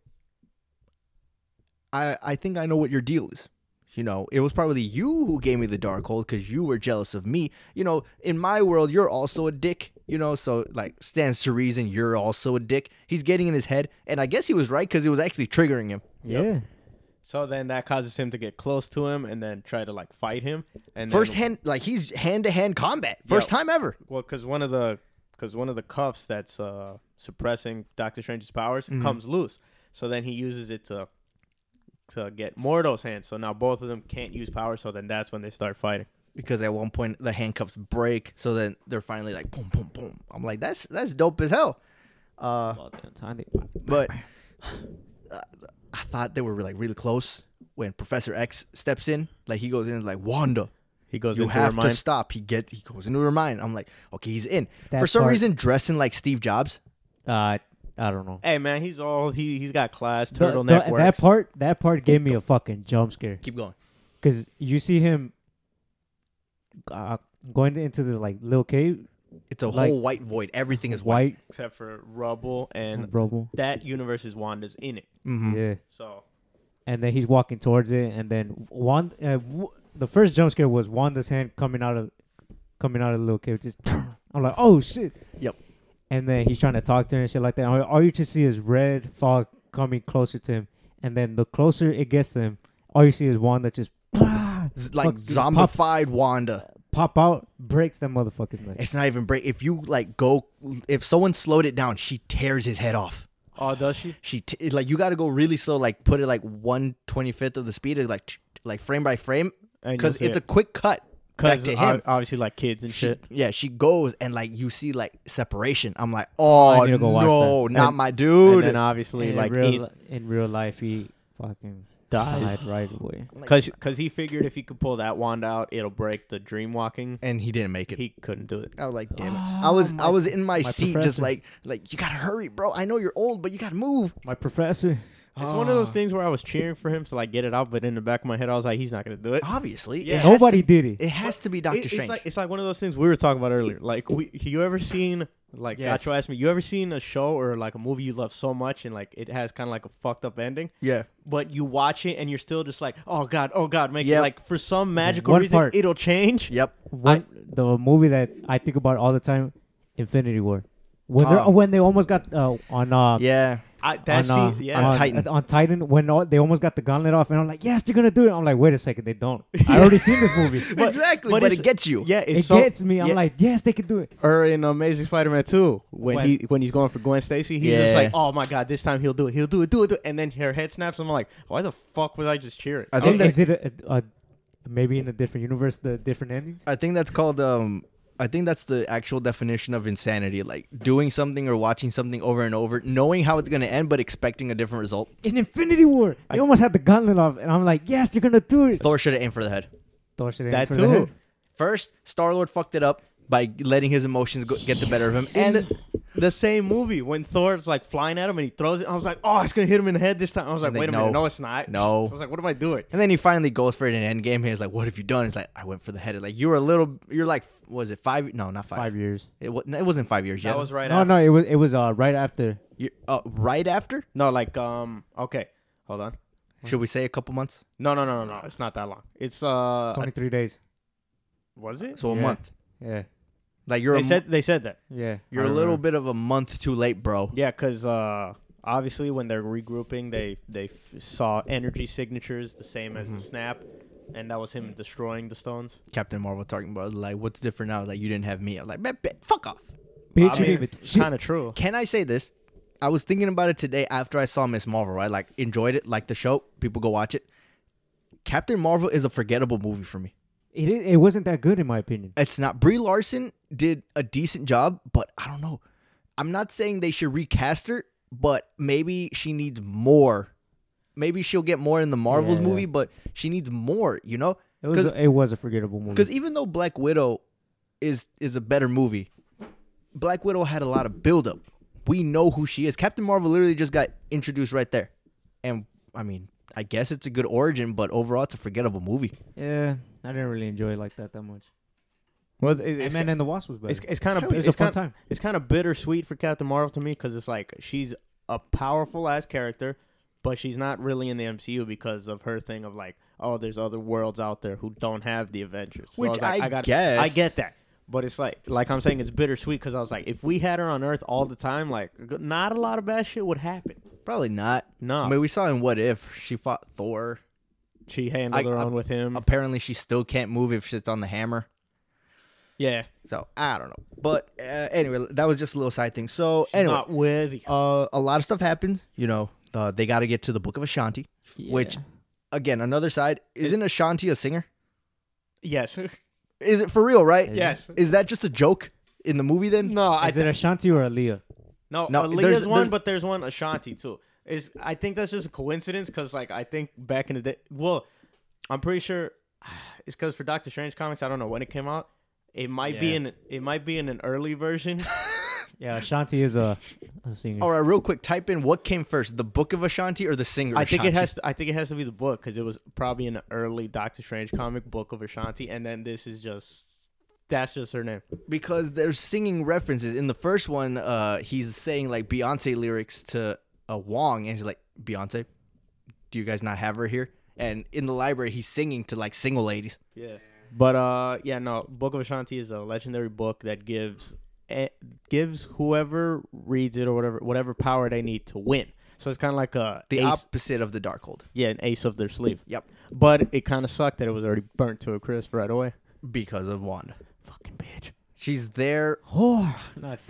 I I think I know what your deal is. You know, it was probably you who gave me the Darkhold because you were jealous of me. You know, in my world, you're also a dick. You know, so like stands to reason you're also a dick. He's getting in his head, and I guess he was right because it was actually triggering him. Yeah. So then that causes him to get close to him and then try to like fight him. And First then, hand, like he's hand to hand combat, first Yeah. time ever. well, because one of the because one of the cuffs that's uh, suppressing Doctor Strange's powers Mhm. comes loose. So then he uses it to to get Mordo's hand. So now both of them can't use power. So then that's when they start fighting. Because at one point the handcuffs break, so then they're finally like boom, boom, boom. I'm like, that's that's dope as hell. Uh, Well, damn time they- but uh, I thought they were like really close when Professor X steps in. Like he goes in and is like, Wanda, He goes you into her have to mind. stop. He get he goes into her mind. I'm like, okay, he's in. That For some part- reason, dressing like Steve Jobs. Uh, I don't know. Hey man, he's all he he's got class. The- Turtleneck the- works. that part, that part gave me a fucking jump scare Keep going. because you see him uh, going into this like little cave, It's a Like- whole white void. Everything is white. white, except for rubble and rubble. that universe is Wanda's in it. Mm-hmm. Yeah, So and then he's walking towards it, and then one, uh, w- the first jump scare was Wanda's hand coming out of, coming out of the little cave. Just, I'm like, oh shit. Yep. And then he's trying to talk to her and shit like that. All, all you just see is red fog coming closer to him, and then the closer it gets to him, all you see is Wanda just Z- like fuck- pop, zombified Wanda. pop out, breaks that motherfucker's neck. It's not even break. If you like go, if someone slowed it down, she tears his head off. oh, does she? She t- like you got to go really slow. Like put it like one twenty fifth of the speed, like t- like frame by frame, because it's a quick cut back to him. obviously like kids and She, shit. yeah, she goes and like you see like separation. I'm like, oh I need to go watch no, that. not And- my And dude. then obviously in like real, he li- in real life, he fucking dies. died right away. Because because he figured if he could pull that wand out, it'll break the dream walking. and he didn't make it. He couldn't do it. I was like, damn it. Oh, I was my- I was in my, my seat, just professor. like like you gotta hurry, bro. I know you're old, but you gotta move. My professor. It's one of those Ah. things where I was cheering for him to like get it out, but in the back of my head, I was like, he's not gonna do it. Obviously, Yeah. it has Nobody to- did it. It has to be Doctor It- Strange. It's like it's like one of those things we were talking about earlier. Like, we, you ever seen like Yes. Gacho asked me, you ever seen a show or like a movie you love so much and like it has kind of like a fucked up ending, yeah, but you watch it and you're still just like, oh god, oh god, make Yep. it like for some magical One reason part. it'll change. yep. One, the movie that I think about all the time, Infinity War. When they Oh. when they almost got uh, on uh, Yeah, I, that on, uh, scene, yeah. on Titan. On Titan, when all, they almost got the gauntlet off, and I'm like, yes, they're gonna do it. I'm like, wait a second, they don't. I already seen this movie. But- exactly, but but, it's- it gets you. Yeah, it's It so, gets me. I'm yeah. like, yes, they can do it. Or in Amazing Spider-Man two, when When- he when he's going for Gwen Stacy, he's Yeah. just like, "Oh my god, this time he'll do it, he'll do it, do it, do it," and then her head snaps. I'm like, "Why the fuck was I just cheering?" I think Is, that's is it a, a, maybe in a different universe, the different endings? I think that's called um I think that's the actual definition of insanity, like doing something or watching something over and over, knowing how it's going to end but expecting a different result. In Infinity War, they I- almost had the gauntlet off, and I'm like, yes, they're gonna do it. Thor should have aimed for the head. Thor should aim That for the too. head. First, Star-Lord fucked it up by letting his emotions go, get the better of him. And And the same movie when Thor's like flying at him and he throws it, I was like, "Oh, it's gonna hit him in the head this time." I was like, And they- "Wait a no. minute, no, it's not." No. I was like, "What am I doing?" and then he finally goes for it in Endgame. He's like, "What have you done?" He's like, "I went for the head." Like you were a little, you're like, was it five? No, not five. Five years. It, wa- it wasn't five years yet. That was right No, after. no, it was it was uh right after. You- uh, right after. No, like um, okay, hold on. Should we say a couple months? No, no, no, no, no. It's not that long. It's uh, twenty-three days. was it? So a Yeah. month. Yeah, Like you're They a, mo- said they said that. yeah. you're I a little remember. bit of a month too late, bro. Yeah, because uh, obviously when they're regrouping, they they f- saw energy signatures the same as Mhm. the snap, and that was him destroying the stones. Captain Marvel talking about like, what's different now? Like you didn't have me. I'm like, "Bet- bet, fuck off. Bitch, I you mean, didn't even- it's kind of true. Can I say this? I was thinking about it today after I saw Miss Marvel, right? Like, enjoyed it, like the show. People go watch it. Captain Marvel is a forgettable movie for me. It is, it wasn't that good in my opinion. It's not. Brie Larson did a decent job, but I don't know. I'm not saying they should recast her, but maybe she needs more. Maybe she'll get more in the Marvels Yeah. movie, but she needs more, you know? It was 'Cause- a, it was a forgettable movie. Because even though Black Widow is is a better movie, Black Widow had a lot of buildup. We know who she is. Captain Marvel literally just got introduced right there. And, I mean, I guess it's a good origin, but overall, it's a forgettable movie. Yeah, I didn't really enjoy it like that that much. Well, it, it's, Ant-Man and the Wasp was better. it's, it's kind it of was it's a fun kind time. it's kind of bittersweet for Captain Marvel to me because it's like she's a powerful ass character, but she's not really in the M C U because of her thing of like, oh, there's other worlds out there who don't have the Avengers. So Which was like, I got, guess. I get that. But it's like, like I'm saying, it's bittersweet because I was like, if we had her on Earth all the time, like, not a lot of bad shit would happen. Probably not. No, I mean, we saw in What If she fought Thor. she handled I- her I- own with him. Apparently, she still can't move if she's on the hammer. yeah, So, I don't know. But uh, anyway, that was just a little side thing. So, she's anyway, not worthy. uh, a lot of stuff happened. You know, uh, they got to get to the Book of Ashanti, which, again, another side. Isn't Ashanti a singer? Yes, Is it for real, right? Is yes. Is that just a joke in the movie then? No, I Is it Ashanti or Aaliyah? No, No, Aaliyah's there's- one, there's- but there's one Ashanti too. Is I think that's just a coincidence because like I think back in the day, well, I'm pretty sure it's because for Doctor Strange comics, I don't know when it came out. It might be Yeah. in it might be in an early version. Yeah, Ashanti is a, a singer. All right, real quick, type in what came first, the Book of Ashanti or the singer I think Ashanti? it has. To, I think it has to be the book because it was probably an early Doctor Strange comic, Book of Ashanti, and then this is just that's just her name. Because there's singing references. In the first one, uh, he's saying like Beyonce lyrics to uh, Wong, and he's like, Beyonce, do you guys not have her here? And in the library, he's singing to like single ladies. Yeah. But uh, yeah, no. Book of Ashanti is a legendary book that gives eh, gives whoever reads it or whatever whatever power they need to win. So it's kind of like a The ace, opposite of the Darkhold. yeah, an ace of their sleeve. Yep. But it kind of sucked that it was already burnt to a crisp right away. Because of Wanda. Fucking bitch. She's there. Whore. No, it's-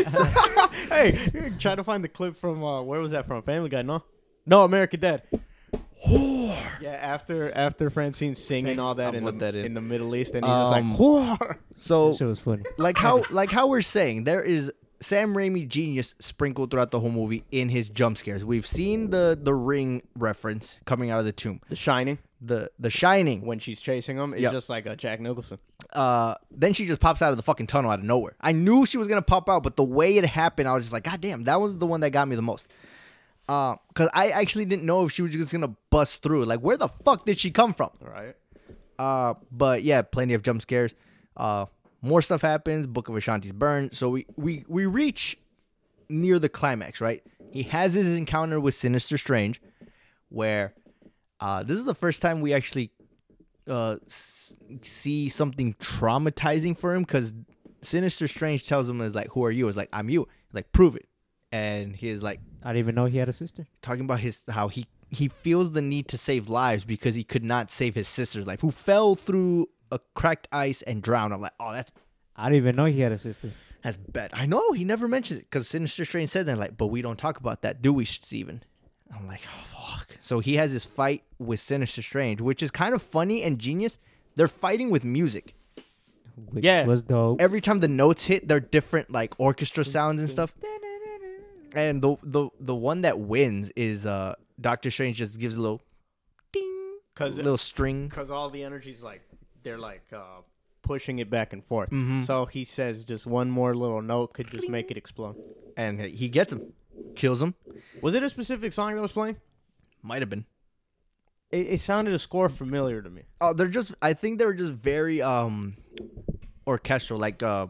Hey, try to find the clip from uh, where was that from? Family Guy, no? No, American Dad. Whore. Yeah, after after Francine singing Sing- all that I'll in put the, that in. in the Middle East, and he's Um, just like, whore. So that shit was funny. like how like how we're saying there is Sam Raimi genius sprinkled throughout the whole movie in his jump scares. We've seen the the ring reference coming out of the tomb. The Shining, The the Shining. when she's chasing him, is Yep. just like a Jack Nicholson. Uh, then she just pops out of the fucking tunnel out of nowhere. I knew she was gonna pop out, but the way it happened, I was just like, God damn, that was the one that got me the most. Uh, cause I actually didn't know if she was just gonna bust through. Like, where the fuck did she come from? Right. Uh, but yeah, plenty of jump scares. Uh, more stuff happens. Book of Ashanti's burned. So we we we reach near the climax, right? He has his encounter with Sinister Strange, where uh, this is the first time we actually uh s- see something traumatizing for him, because Sinister Strange tells him is like, "Who are you?" Is like, "I'm you." Like, prove it. and he is like I didn't even know he had a sister. talking about his how he he feels the need to save lives because he could not save his sister's life, who fell through a cracked ice and drowned. I'm like, oh, that's I didn't even know he had a sister. that's bad. I know he never mentions it because Sinister Strange said that, like, but we don't talk about that, do we, Steven? I'm like, oh fuck. So he has this fight with Sinister Strange, which is kind of funny and genius. They're fighting with music. Which Yeah. was dope. Every time the notes hit, they're different, like orchestra sounds and stuff. And the the the one that wins is uh Doctor Strange just gives a little ding, Cause little string. Because all the energy's like, they're like uh, pushing it back and forth. Mhm. So he says just one more little note could just make it explode. And he gets him, kills him. Was it a specific song that was playing? Might have been. It, it sounded a score familiar to me. Oh, they're just. I think they were just very um, orchestral, like uh,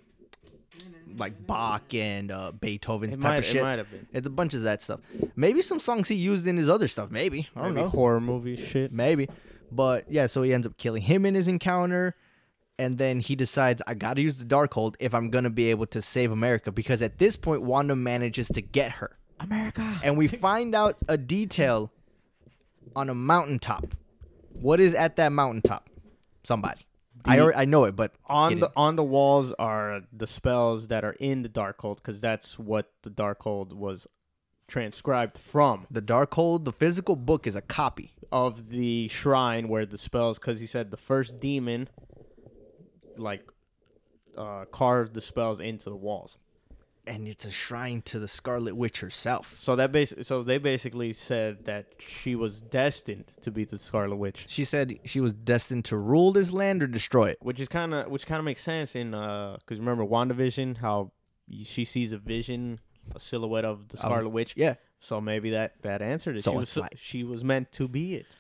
like Bach and uh, Beethoven It type might, of it shit. might have been. It's a bunch of that stuff. Maybe some songs he used in his other stuff. Maybe I don't Maybe know. horror movie shit. Maybe, but yeah. So he ends up killing him in his encounter, and then he decides I got to use the Darkhold if I'm gonna be able to save America. Because at this point, Wanda manages to get her, America. and we find out a detail on a mountaintop. What is at that mountaintop? Somebody. I The- alre- I know it, but On get the it. on the walls are the spells that are in the Darkhold, because that's what the Darkhold was transcribed from, the Darkhold, the physical book, is a copy. of the shrine where the spells. Because he said the first demon, like, uh, carved the spells into the walls. And it's a shrine to the Scarlet Witch herself. So that bas- so they basically said that she was destined to be the Scarlet Witch, She said she was destined to rule this land or destroy it. which is kind of which kind of makes sense in uh because remember WandaVision, how she sees a vision, a silhouette of the Scarlet Um, Witch. Yeah. So maybe that that answered it. So she it's was like- she was meant to be it.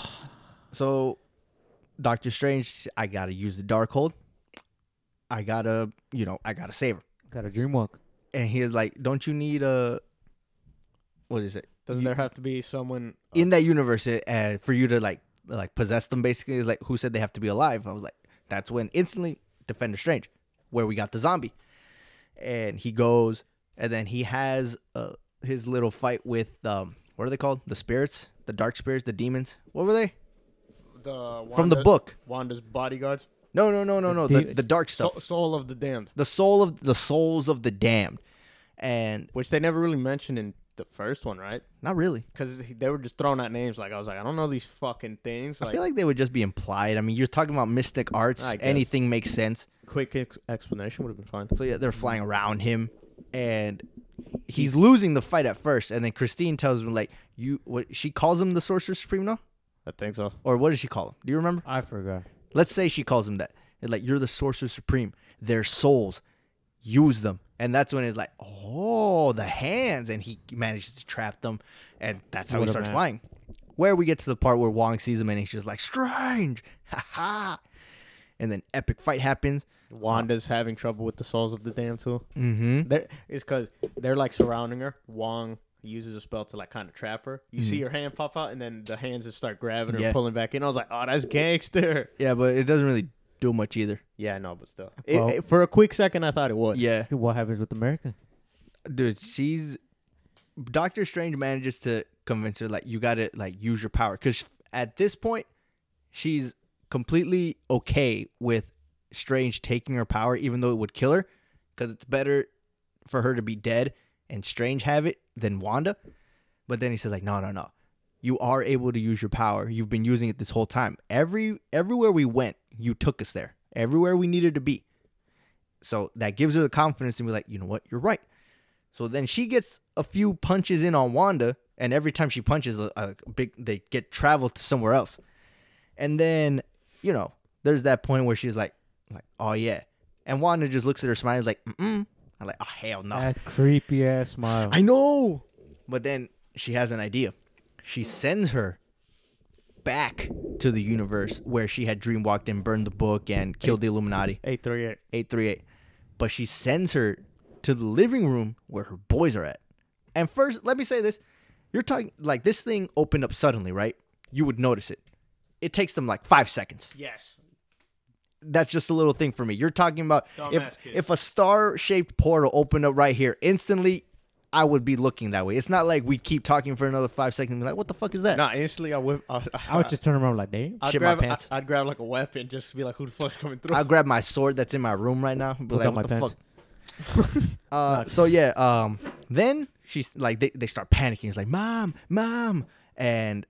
So, Doctor Strange, I gotta use the Darkhold. I gotta, you know, I gotta save her. Got a dream walk. And he is like, "Don't you need a? What is it? Doesn't You- there have to be someone uh, in that universe it, uh, for you to like, like possess them? Basically, is like, who said they have to be alive? I was like, that's when instantly Defender Strange, where we got the zombie, and he goes, and then he has uh, his little fight with um, what are they called? The spirits, the dark spirits, the demons. What were they? the From the Wanda- book. Wanda's bodyguards, No, no, no, no, no. The- The, the dark stuff. Soul, Soul of the Damned, The soul of the souls of the damned, and which they never really mentioned in the first one, right? not really. Because they were just throwing out names. Like I was like, I don't know these fucking things. I Like, feel like they would just be implied. I mean, you're talking about mystic arts. I guess. Anything makes sense. quick ex- explanation would have been fine. So yeah, they're flying around him, and he's losing the fight at first. And then Christine tells him like, "You." What she calls him the Sorcerer Supreme now, I think so. or what does she call him? Do you remember? I forgot. Let's say she calls him that. It's like, you're the Sorcerer Supreme. Their souls, use them. And that's when it's like, oh, the hands, and he manages to trap them, and that's how What he a starts man. flying. Where we get to the part where Wong sees him, and he's just like, Strange, ha ha. And then epic fight happens. Wanda's having trouble with the souls of the damned too. Mm-hmm. They're, it's because they're like surrounding her. Wong uses a spell to like kind of trap her. You see her hand pop out, and then the hands just start grabbing her Yeah. and pulling back in. I was like, oh, that's gangster. Yeah, but it doesn't really do much either. Yeah, I know, but still. It- Well- it- for a quick second, I thought it would. Yeah. What happens with America? Dude, she's Doctor Strange manages to convince her like, you gotta like use your power, because at this point she's completely okay with Strange taking her power, even though it would kill her, because it's better for her to be dead and Strange have it than Wanda. But then he says like, no, no, no, you are able to use your power. You've been using it this whole time. Every everywhere we went, you took us there. Everywhere we needed to be. So that gives her the confidence to be like, you know what, you're right. So then she gets a few punches in on Wanda, and every time she punches, a, a big they get traveled to somewhere else. And then, you know, there's that point where she's like, like, oh yeah, and Wanda just looks at her, smiles like, mm. I'm like, oh hell no. That creepy ass smile. I know, but then she has an idea. She sends her back to the universe where she had dreamwalked and burned the book and killed the Illuminati. eight three eight. eight three eight. But she sends her to the living room where her boys are at. And first, let me say this. You're talking, like, this thing opened up suddenly, right? You would notice it. It takes them like five seconds. Yes. That's just a little thing for me. You're talking about Dumbass if, kid. if a star-shaped portal opened up right here, instantly I would be looking that way. It's not like we'd keep talking for another five seconds and be like, what the fuck is that? Nah, instantly I would. I, I would just turn around like, damn. I'd shit my grab, pants. I, I'd grab like a weapon just to be like, who the fuck's coming through? I'll grab my sword that's in my room right now and be Pull like, down what my the pants. fuck? uh, so yeah, um, then she's like, they, they start panicking. It's like, mom, mom. And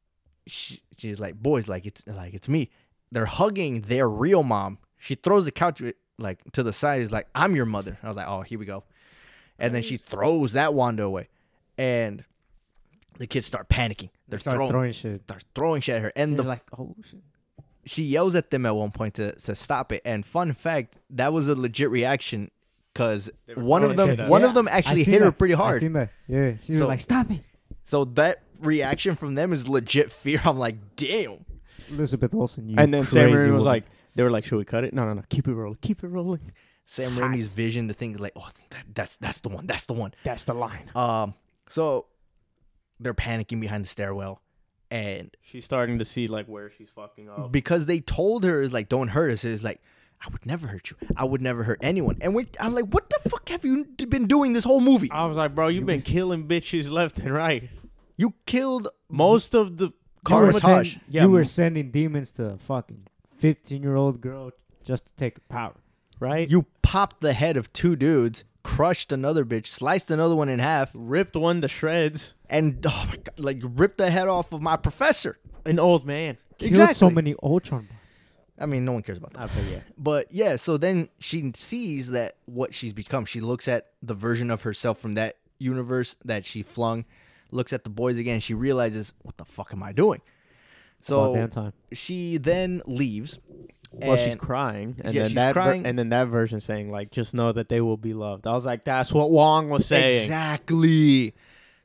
she, she's like, boys, like, it's like, it's me. They're hugging their real mom. She throws the couch like to the side. Is like, I'm your mother. I was like, oh, here we go. And then she throws that Wanda away. And the kids start panicking. They're Start throwing, throwing shit. start throwing shit at her. And And the like, oh shit. she yells at them at one point to, to stop it. And fun fact, that was a legit reaction because They were one of throwing them shit at one her. of them I actually seen hit her that. pretty I hard. seen that. Yeah. She was So- like, stop it. So that reaction from them is legit fear. I'm like, damn. Elizabeth Olsen, you and then Sam crazy Raimi was woman. like, they were like, should we cut it? No, no, no. Keep it rolling. Keep it rolling. Sam Raimi's vision to think like, oh, that, that's that's the one. That's the one. That's the line. Um, so they're panicking behind the stairwell, and She's starting to see like where she's fucking up. because they told her is like, don't hurt us. It's like, I would never hurt you. I would never hurt anyone. And we, I'm like, what the fuck have you been doing this whole movie? I was like, bro, you've been killing bitches left and right. You killed Most of the You Car were, Massage. send- Yeah, you were m- sending demons to a fucking fifteen-year-old girl just to take her power. right? You popped the head of two dudes, crushed another bitch, sliced another one in half, ripped one to shreds. and oh my god, like ripped the head off of my professor. An old man. Killed so many Ultron bots. I mean, no one cares about that. Okay, yeah. But yeah, so then she sees that what she's become. She looks at the version of herself from that universe that she flung, looks at the boys again. She realizes, what the fuck am I doing? About So damn time. she then leaves. Well, she's and- crying, and Yeah, then she's that ver- crying. and then that version saying like, just know that they will be loved. I was like, that's what Wong was saying. Exactly.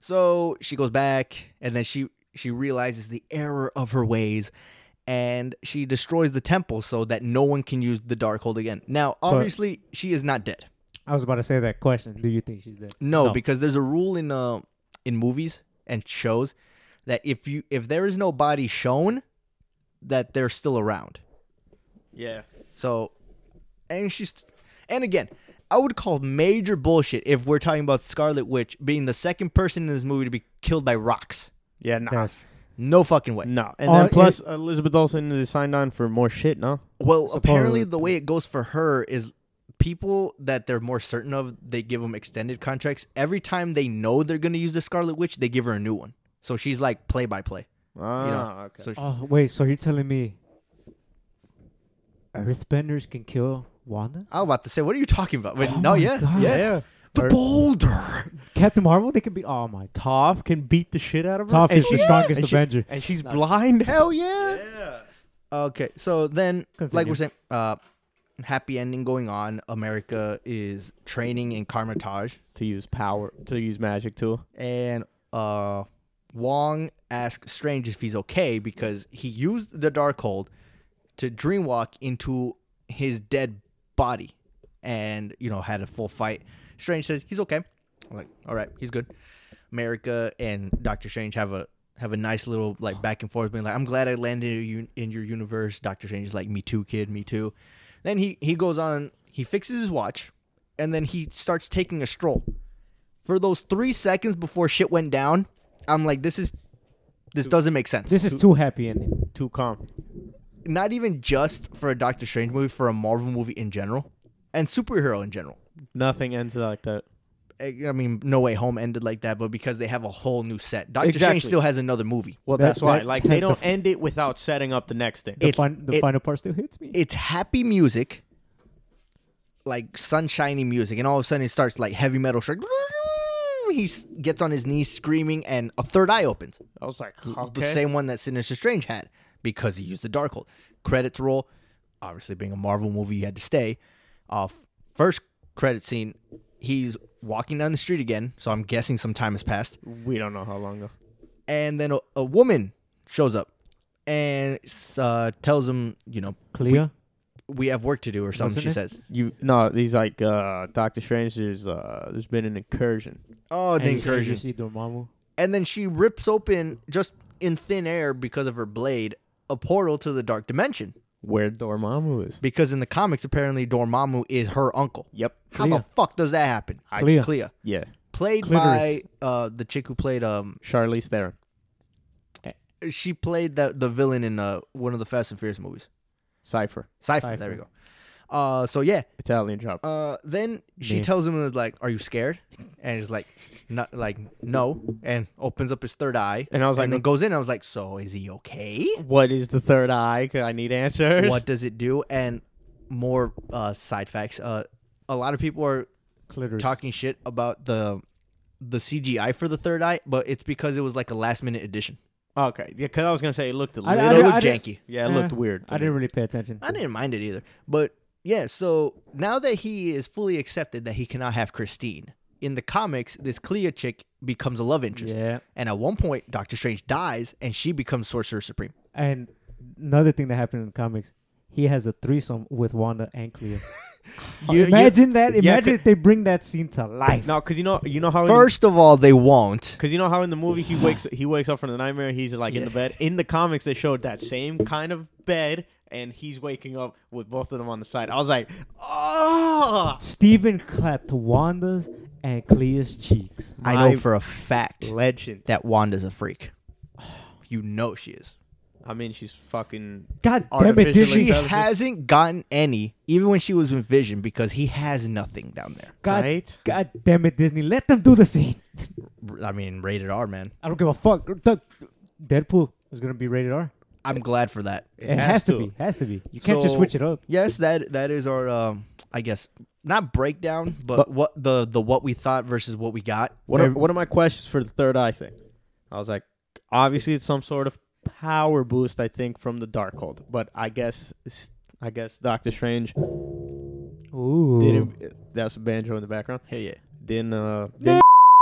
So she goes back, and then she she realizes the error of her ways, and she destroys the temple so that no one can use the Darkhold again. Now, obviously, she is not dead. I was about to say that question. Do you think she's dead? No, because there's a rule in uh in movies and shows that if you if there is no body shown, that they're still around. Yeah. So, and she's, and again, I would call major bullshit if we're talking about Scarlet Witch being the second person in this movie to be killed by rocks. Yeah. No. That's- No fucking way. No. And Oh, then it- plus Elizabeth Olsen is signed on for more shit. No. Well, Supposedly- apparently the way it goes for her is people that they're more certain of, they give them extended contracts. Every time they know they're going to use the Scarlet Witch, they give her a new one. So she's like play by play. Ah. You know, okay. So she- Oh wait, so you're telling me Earthbenders can kill Wanda? I was about to say, what are you talking about? But Oh no, my yeah, God. yeah. yeah. The Or- boulder. Captain Marvel, they can be. Oh my. Toph can beat the shit out of her. Toph And is the she- strongest and she- Avenger. and she's blind. Hell yeah. Yeah. Okay, so then, like Continue. we're saying, uh, happy ending going on. America is training in Carmitage, To use power, to use magic too. and uh, Wong asks Strange if he's okay because he used the Darkhold to dreamwalk into his dead body, and you know had a full fight. Strange says he's okay. I'm like, all right, he's good. America and Doctor Strange have a have a nice little like back and forth, being like, I'm glad I landed in your, in your universe. Doctor Strange is like, me too, kid, me too. Then he he goes on, he fixes his watch, and then he starts taking a stroll. For those three seconds before shit went down, I'm like, this is this doesn't make sense. This is too happy ending. Too calm. Not even just for a Doctor Strange movie, for a Marvel movie in general, and superhero in general. Nothing ends like that. I I mean, No Way Home ended like that, but because they have a whole new set. Doctor Exactly. Strange still has another movie. Well, That- that's why. that- Like the they don't f- end it without setting up the next thing. The, It's- fin- the it- final part still hits me. It's happy music, like sunshiny music, and all of a sudden it starts like heavy metal. Start, he s- gets on his knees screaming, and a third eye opens. I was like, The okay. same one that Sinister Strange had because he used the Darkhold. Credits roll. Obviously, being a Marvel movie, you had to stay. Uh, first credit scene, he's walking down the street again, so I'm guessing some time has passed. We don't know how long though. And then a, a woman shows up and uh, tells him, you know, Clea. we have work to do or something, What's she her name? says. You no, he's like uh, Doctor Strange. There's uh, there's been an incursion. Oh, and the you- incursion. You see Dormammu. And then she rips open, just in thin air because of her blade, a portal to the dark dimension. Where Dormammu is. Because in the comics, apparently Dormammu is her uncle. Yep. How the Clea. fuck does that happen? I- Clea. Clea. Yeah. played Clitoris. by uh the chick who played um Charlize Theron. she played the the villain in uh one of the Fast and Furious movies. Cypher. Cypher. Cypher. There we go. Uh, so yeah. Italian job. Uh, then she Me. tells him, "Was like, are you scared?" And he's like, "Not like no," and opens up his third eye. And I was like, and then goes in. I was like, "So is he okay? What is the third eye? 'Cause I need answers. What does it do?" And more uh side facts. Uh, a lot of people are Clitoris. talking shit about the the C G I for the third eye, but it's because it was like a last minute addition. Okay, yeah, because I was gonna say it looked a I- I little It did- looked I did- janky. yeah, it Eh, looked weird. to I me. didn't really pay attention. I didn't mind it either. But yeah, so now that he is fully accepted that he cannot have Christine, in the comics, this Clea chick becomes a love interest. Yeah. And at one point, Doctor Strange dies and she becomes Sorcerer Supreme. And another thing that happened in the comics, he has a threesome with Wanda and Clea. You- you- imagine that. yeah, Imagine 'cause- if they bring that scene to life. No, because you know, you know how in First of all, they won't. Because you know how in the movie he wakes he wakes up from the nightmare, he's like in Yeah. the bed. In the comics, they showed that same kind of bed, and he's waking up with both of them on the side. I was like, oh, Steven clapped Wanda's and Clea's cheeks. I know My for a fact legend. that Wanda's a freak. You know she is. I mean, she's fucking. God damn it, Artificially Disney. She intelligent. hasn't gotten any, even when she was with Vision, because he has nothing down there. God, Right? God damn it, Disney. Let them do the scene. I mean, rated R, man. I don't give a fuck. The- Deadpool is going to be rated R. I'm glad for that. It, has, to. be. Has to be. You can't just So- switch it up. Yes, that that is our, um, I guess, not breakdown, but, But- what the the what we thought versus what we got. What are, Every- what are my questions for the third eye thing? I was like, obviously it's some sort of power boost, I think, from the Darkhold. But I guess I guess Doctor Strange Ooh. didn't. That's a banjo in the background. Hey, yeah. Didn't. Uh, didn't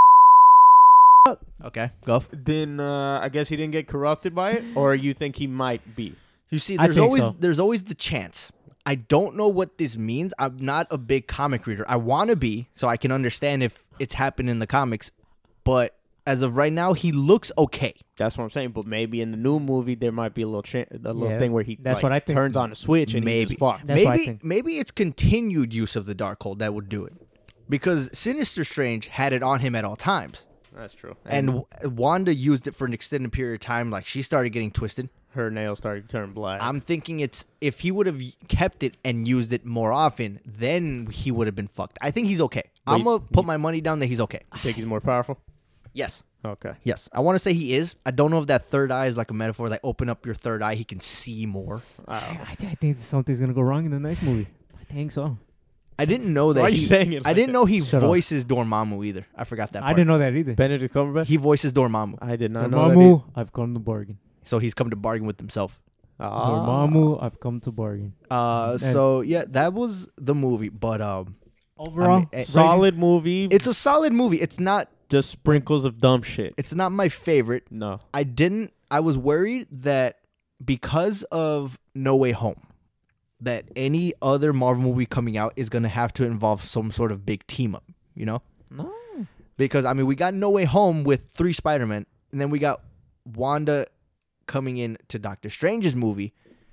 Okay, go. Then uh, I guess he didn't get corrupted by it, or you think he might be? You see, I there's think always so. there's always the chance. I don't know what this means. I'm not a big comic reader. I want to be, so I can understand if it's happened in the comics. But as of right now, he looks okay. That's what I'm saying. But maybe in the new movie there might be a little cha- a little Yeah, thing where he that's like, what I think. turns on a switch and Maybe. he's just fucked. That's what I maybe think. maybe it's continued use of the Darkhold that would do it, because Sinister Strange had it on him at all times, That's true. and W- Wanda used it for an extended period of time. Like she started getting twisted. her nails started to turn black. I'm thinking it's if he would have kept it and used it more often, then he would have been fucked. I think he's okay. I'm Wait. gonna put my money down that he's okay. think he's more powerful. Yes. Okay. Yes, I want to say he is. I don't know if that third eye is like a metaphor. Like open up your third eye, he can see more. I don't I, know. I thi- I think something's going to go wrong in the next movie. I think so. I didn't know that. Why are he, you saying it I like didn't that? know he Shut up. voices Dormammu either. I forgot that part. I didn't know that either. Benedict Cumberbatch. He voices Dormammu, I did not know Dormammu, I've come to bargain. so he's come to bargain with himself. that. Ah. Dormammu, I've come to bargain. Uh, And- so yeah, that was the movie. But um, Overall, eh, Solid movie. it's a solid movie. It's not. just sprinkles of dumb shit. It's not my favorite. No. I didn't. I was worried that because of No Way Home, that any other Marvel movie coming out is gonna have to involve some sort of big team up. You know. no. Because I mean, we got No Way Home with three Spider-Man, and then we got Wanda coming in to Doctor Strange's movie.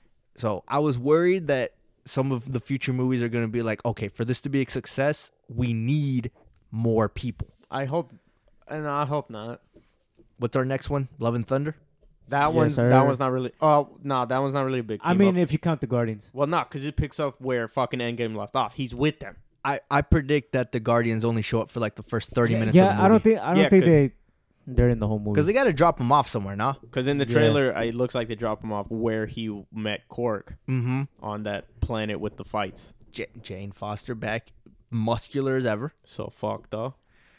So I was worried that some of the future movies are going to be like, okay, for this to be a success, we need more people. I hope, and I hope not. What's our next one? Love and Thunder? That Yes, one's sir. that one's not really. Oh no, that one's not really a big. Team I mean, up. if you count the Guardians. well, not because it picks up where fucking Endgame left off. He's with them. I, I predict that the Guardians only show up for like the first thirty yeah, minutes yeah, of the movie. I don't think I don't Yeah, think 'cause- they they're in the whole movie. Because they got to drop them off somewhere now. Because in the Yeah. trailer, it looks like they drop him off where he met Cork Mm-hmm. on that planet with the fights. J- Jane Foster back, muscular as ever. So fucked though.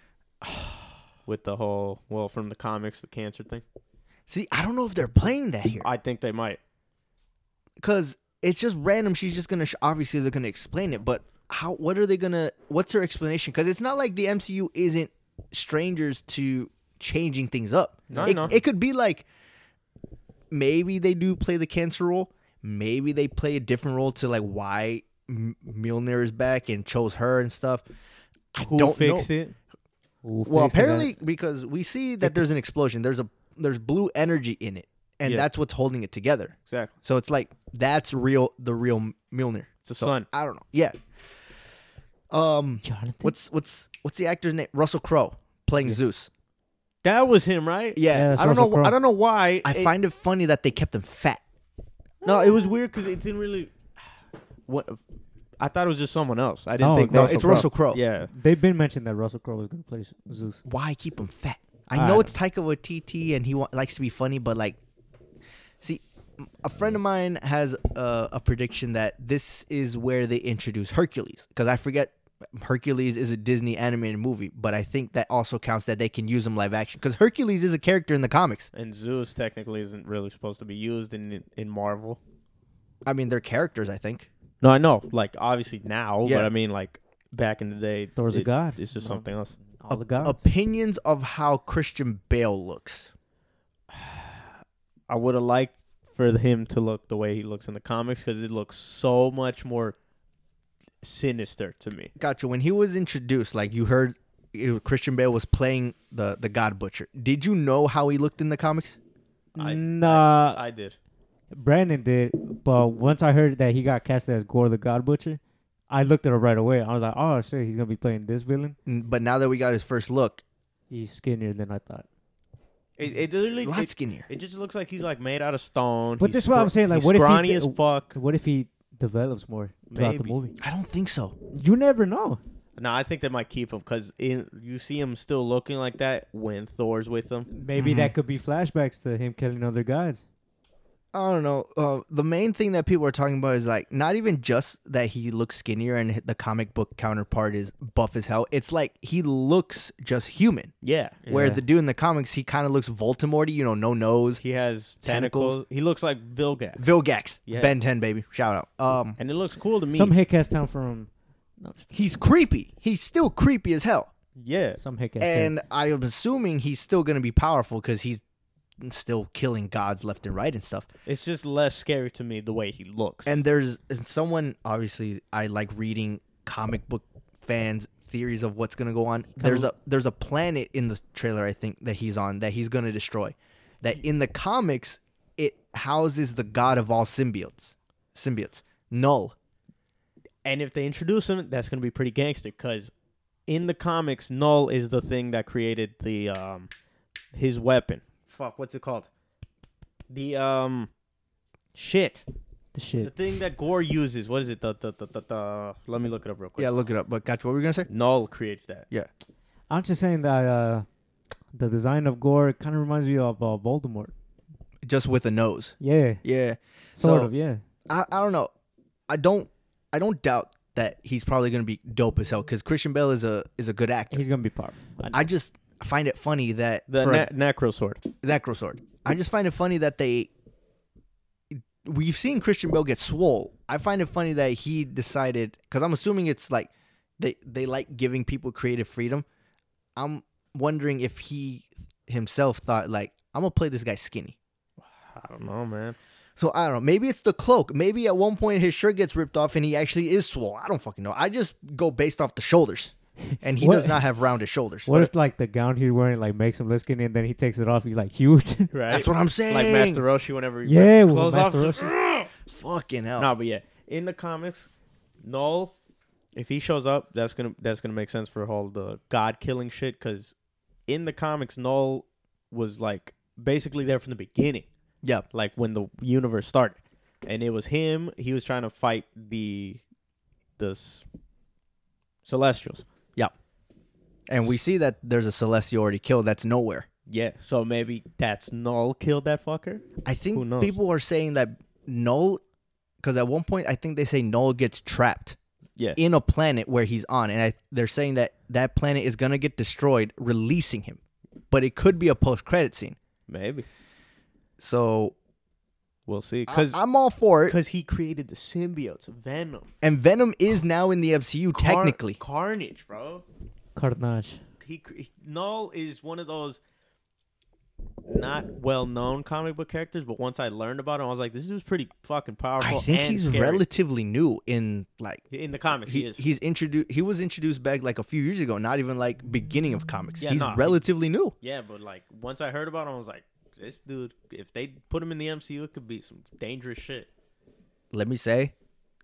With the whole well from the comics, the cancer thing. See, I don't know if they're playing that here. I think they might. Because it's just random. She's just gonna sh- obviously they're gonna explain it, but how? What are they gonna? What's her explanation? Because it's not like the M C U isn't strangers to changing things up. No, I it, know. it could be like maybe they do play the cancer role. Maybe they play a different role to like why M- Mjolnir is back and chose her and stuff. I Who don't fixed know. it? Who Well, fixed it? apparently because we see that there's an explosion. There's a there's blue energy in it, and Yeah. that's what's holding it together. Exactly. So it's like that's real, the real Mjolnir. It's the So, sun. I don't know. Yeah. Um, Jonathan. what's what's what's the actor's name? Russell Crowe playing Zeus. That was him, right? Yeah, Yeah, that's I don't Russell know. Crowe. I don't know why. I it- find it funny that they kept him fat. no. It was weird because it didn't really. What I thought it was just someone else. I didn't No, think no, No, Russell it's Crowe. Russell Crowe. Yeah. They've been mentioning that Russell Crowe was gonna play Zeus. Why keep him fat? I I know don't- it's Taika Waititi and he wa- likes to be funny, but like, see, a friend of mine has a, a prediction that this is where they introduce Hercules, because I forget Hercules is a Disney animated movie, but I think that also counts that they can use him live action, because Hercules is a character in the comics. And Zeus technically isn't really supposed to be used in in Marvel. I mean, they're characters. I think. No, I know. Like obviously now, Yeah. but I mean like back in the day, Thor's a it- god. It's just No. something else. All the gods. Opinions of how Christian Bale looks. I would have liked for him to look the way he looks in the comics because it looks so much more sinister to me. Gotcha. When he was introduced, like you heard, it, Christian Bale was playing the the God Butcher. Did you know how he looked in the comics? I- nah, I did. Brandon did, but once I heard that he got casted as Gore the God Butcher, I looked at it right away. I was like, oh shit, he's gonna be playing this villain. N- But now that we got his first look, He's skinnier than I thought. It, it literally a lot it, skinnier. it just looks like he's like made out of stone. But He's this is what I'm scra- saying, like, he's what if he scrawny d- as fuck? What if he develops more throughout the Maybe. movie? I don't think so. You never know. No, I think they might keep him because you see him still looking like that when Thor's with him. Maybe Mhm. that could be flashbacks to him killing other gods. I don't know. Uh, the main thing that people are talking about is like not even just that he looks skinnier and the comic book counterpart is buff as hell. It's like he looks just human. Yeah, Where Yeah. the dude in the comics, he kind of looks Voldemort-y, you know, no nose. he has Tentacles. tentacles. He looks like Vilgax, Vilgax. Yeah. Ben ten, baby. Shout out. Um, and it looks cool to me. Some hick ass town from. No, he's creepy. He's still creepy as hell. yeah, some hick ass. And I am assuming he's still going to be powerful because he's still killing gods left and right and stuff. it's just less scary to me the way he looks. And there's and someone, obviously, I like reading comic book fans' theories of what's going to go on. There's a there's a planet in the trailer, I think, that he's on that he's going to destroy. That in the comics, it houses the god of all symbiotes. Symbiotes. Null. And if they introduce him, that's gonna be pretty gangster. Because in the comics, Null is the thing that created the um his weapon. Fuck, what's it called? The um shit. the The shit. thing that Gore uses. What is it? The the the the. the let me look it up real quick. Yeah, look it up. But gotcha. What were you going to say? Null creates that. I'm just saying that uh, the design of Gore kind of reminds me of uh, Voldemort. Just with a nose. Yeah, Yeah. sort So- of. Yeah. I, I don't know. I don't I don't doubt that he's probably gonna be dope as hell because Christian Bale is a is a good actor. He's gonna be powerful. I know. I just find it funny that The for a- ne- Necro Sword. Necro Sword. I just find it funny that they we've seen Christian Bale get swole. I find it funny that he decided because I'm assuming it's like they they like giving people creative freedom. I'm wondering if he himself thought like I'm gonna play this guy skinny. I don't know, man. So I don't know. Maybe it's the cloak. Maybe at one point his shirt gets ripped off and he actually is swole. I don't fucking know. I just go based off the shoulders, and he What- does not have rounded shoulders. What if like the gown he's wearing like makes him look skinny and then he takes it off? He's like huge. Right. That's what I'm saying. Like Master Roshi whenever he Yeah, rips his with clothes Master off. Fucking hell. No, but yeah, in the comics, Null, if he shows up, that's gonna that's gonna make sense for all the god killing shit. Because in the comics, Null was like basically there from the beginning, Yeah. like when the universe started, and it was him. He was trying to fight the the s- Celestials. And we see that there's a Celestial already killed that's nowhere. Yeah, so maybe that's Null killed that fucker. I Who think knows? people are saying that Null, because at one point I think they say Null gets trapped Yeah, in a planet where he's on, and I, they're saying that that planet is gonna get destroyed, releasing him. But it could be a post-credit scene. maybe So we'll see. I, Because I'm all for it. because he created the symbiotes, Venom. And Venom is now in the M C U Car- technically. Carnage, bro. Carnage. He, he Null is one of those not well-known comic book characters, but once I learned about him, I was like, this is pretty fucking powerful. I think and he's scary. relatively new in like in the comics. He, he, is. he's introduced he was introduced back like a few years ago, not even like beginning of comics. Yeah, he's no, he- relatively new. yeah, but like once I heard about him, I was like, this dude. If they put him in the M C U, it could be some dangerous shit. Let me say,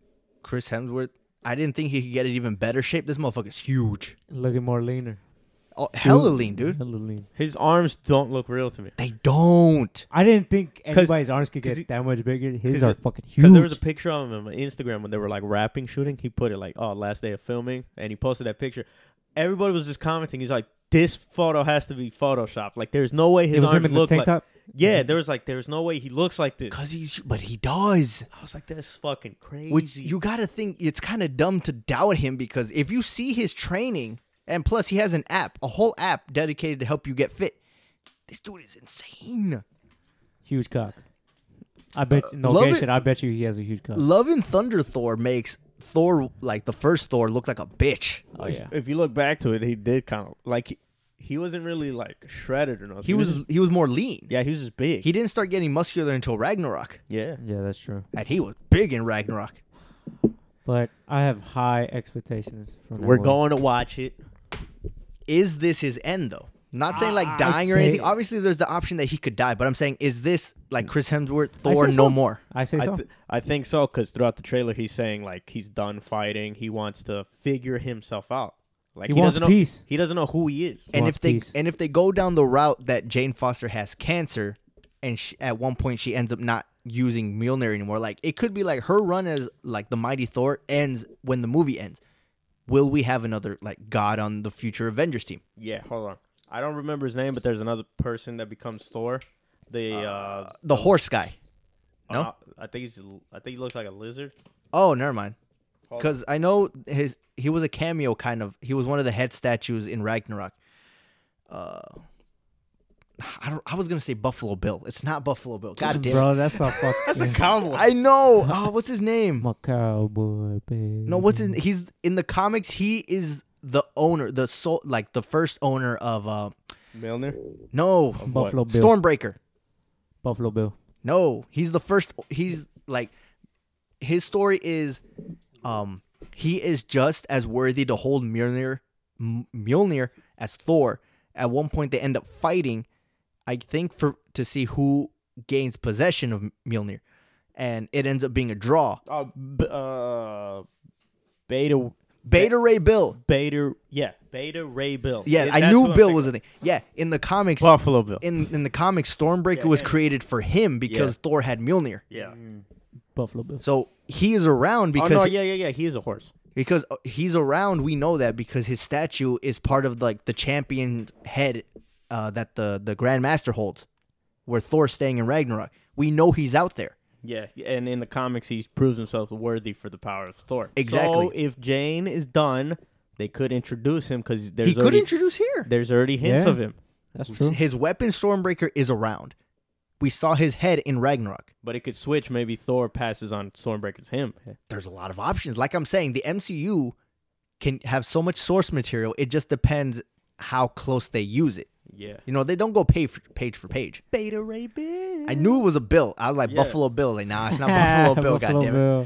Chris Hemsworth, I didn't think he could get it even better shape. This motherfucker's huge. Looking more leaner. Oh, hella lean, dude. Hella lean. His arms don't look real to me. They don't. I didn't think 'Cause- anybody's arms could 'cause get he- that much bigger. 'cause His are it- fucking huge. Because there was a picture of him on Instagram when they were like rapping, shooting. He put it like, oh, last day of filming. And he posted that picture. Everybody was just commenting. He's like, this photo has to be Photoshopped. Like, there's no way his it was him arms in the look tank like. top. Yeah, there was like, there's no way he looks like this. Cause he's, but he does. I was like, that's fucking crazy. Which you gotta think it's kind of dumb to doubt him because if you see his training, and plus he has an app, a whole app dedicated to help you get fit. This dude is insane. Huge cock. I bet no Love gay it- shit. I bet you he has a huge cock. Love and Thunder Thor makes Thor like the first Thor look like a bitch. Oh yeah. If you look back to it, he did kind of like he, he wasn't really like shredded or nothing. He was just- he was more lean. yeah, he was just big. He didn't start getting muscular until Ragnarok, yeah. Yeah, that's true. and he was big in Ragnarok. But I have high expectations from that We're movie. going to watch it. Is this his end though? Not saying like I dying or say- anything. Obviously, there's the option that he could die, but I'm saying, is this like Chris Hemsworth, I Thor, say no so. more? I say I, so. th- I think so because throughout the trailer he's saying like he's done fighting. He wants to figure himself out. Like he, he, wants doesn't know peace. he doesn't know who he is. And wants if they peace. and if they go down the route that Jane Foster has cancer, and she, at one point she ends up not using Mjolnir anymore, like it could be like her run as like the mighty Thor ends when the movie ends. Will we have another like god on the future Avengers team? Yeah, hold on. I don't remember his name, but there's another person that becomes Thor. The uh, The horse guy. no? uh, I think he's I think he looks like a lizard. Oh, never mind. Hold Because I know his he was a cameo kind of. He was one of the head statues in Ragnarok. Uh, I don't, I was gonna say Buffalo Bill. It's not Buffalo Bill. God damn. Bro, that's a fuck. That's a cowboy. I know. Oh, what's his name? My cowboy, baby. No, what's his? He's in the comics. He is the owner, the soul, like the first owner of. uh Milner. No, Buffalo Bill. Stormbreaker. Buffalo Bill. No, he's the first. He's like, his story is, um, he is just as worthy to hold Mjolnir, M- Mjolnir as Thor. At one point, they end up fighting. I think for to see who gains possession of Mjolnir, and it ends up being a draw. Uh, b- uh, Beta. Beta Ray Bill. Beta. Yeah, Beta Ray Bill. Yeah, It- I that's knew who I'm Bill thinking was of. a thing. Yeah, in the comics, Buffalo Bill. in in the comics, Stormbreaker Yeah, was yeah. created for him because Thor had Mjolnir. Yeah. Buffalo Bill. So he is around Oh because no, yeah, yeah, yeah. He is a horse. because uh, he's around. We know that because his statue is part of like the champion head uh, that the the Grand Master holds, where Thor's staying in Ragnarok. We know he's out there. Yeah, and in the comics, he proves himself worthy for the power of Thor. Exactly. So if Jane is done, they could introduce him because there's he could already, introduce here. there's already hints Yeah. of him. That's true. His weapon Stormbreaker is around. We saw his head in Ragnarok. But it could switch. Maybe Thor passes on Stormbreaker's him. There's a lot of options. Like I'm saying, the M C U can have so much source material. It just depends how close they use it. Yeah. You know, they don't go page for, page for page. Beta Ray Bill. I knew it was a Bill. I was like, Yeah. Buffalo Bill. Like, nah, it's not Buffalo Bill, Buffalo goddammit. Bill.